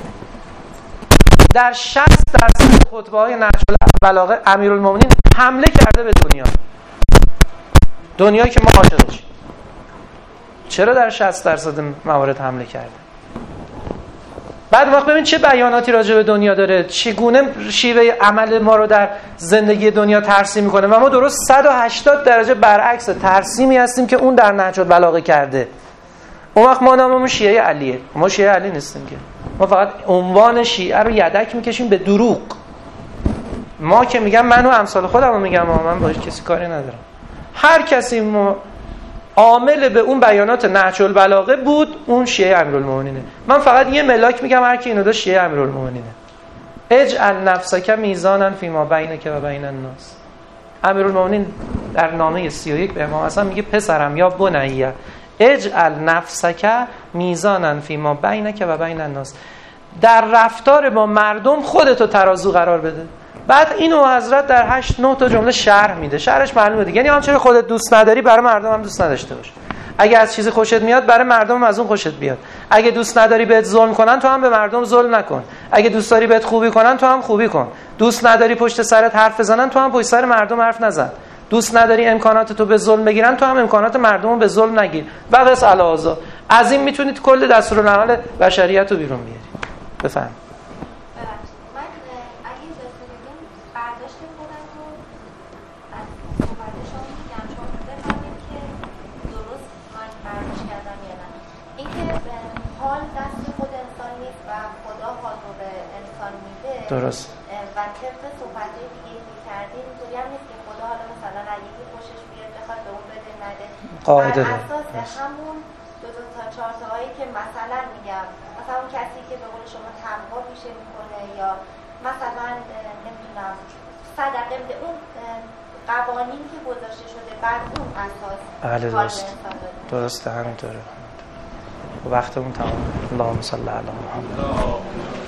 در شصت درصد خطبه‌های نهج البلاغه امیرالمومنین حمله کرده به دنیا. دنیایی که ما عاشقشیم. چرا در شصت درصد موارد حمله کرده؟ بعد وقت ببین چه بیاناتی راجع به دنیا داره، چگونه شیوه عمل ما رو در زندگی دنیا ترسیم میکنه و ما درست صد و هشتاد درجه برعکس ترسیمی هستیم که اون در نهج البلاغه کرده. اون وقت ما ناممون شیعه علیه. ما شیعه علی نیستیم که. ما فقط عنوان شیعه رو یدک میکشیم به دروغ. ما که میگم من و امثال خودم رو میگم، من با کسی کاری ندارم. هر کسی ما عامل به اون بیانات نهج البلاغه بود، اون شیعه امیرالمومنینه. من فقط یه ملاک میگم هر کی اینو داشت شیعه امیرالمومنینه. اجعل نفسک میزانا فیما بینک و بین الناس. امیرالمومنین در نامه سی و یک به امام حسن میگه پسرم یا بنیه اجعل نفسک میزانا فیما بینک و بین الناس. در رفتار با مردم خودتو ترازو قرار بده. بعد اینو حضرت در هشت نه تا جمله شرح میده. شرحش معلومه دیگه، یعنی آنچه خودت دوست نداری برای مردم هم دوست نداشته باش. اگه از چیزی خوشت میاد برای مردم هم از اون خوشت بیاد. اگه دوست نداری بهت ظلم کنن تو هم به مردم ظلم نکن. اگه دوست داری بهت خوبی کنن تو هم خوبی کن. دوست نداری پشت سرت حرف بزنن تو هم پشت سر مردم حرف نزن. دوست نداری امکانات تو به ظلم بگیرن تو هم امکانات مردم رو به ظلم نگیر. و قص الهازا. از این میتونید کل دستورالعمل بشریت رو بیرون بیارید. بفهم. درست. و طبق صحبت‌های دیگه که کردیم اینطوری هم نیست که خدا حالا مثلا اگه یکی خوشش بیاد بخواد به اون بده نده. قاعده بر اساس همون دو دو تا چهار تاهایی که مثلا میگم مثلا اون کسی که به قول شما تقوا پیشه میکنه یا مثلا نمیدونم صدقه به اون قوانینی که گذاشته شده بعد اون اساس. بله درست. درسته همینطوره. وقتمون تمام. اللهم صل علی محمد.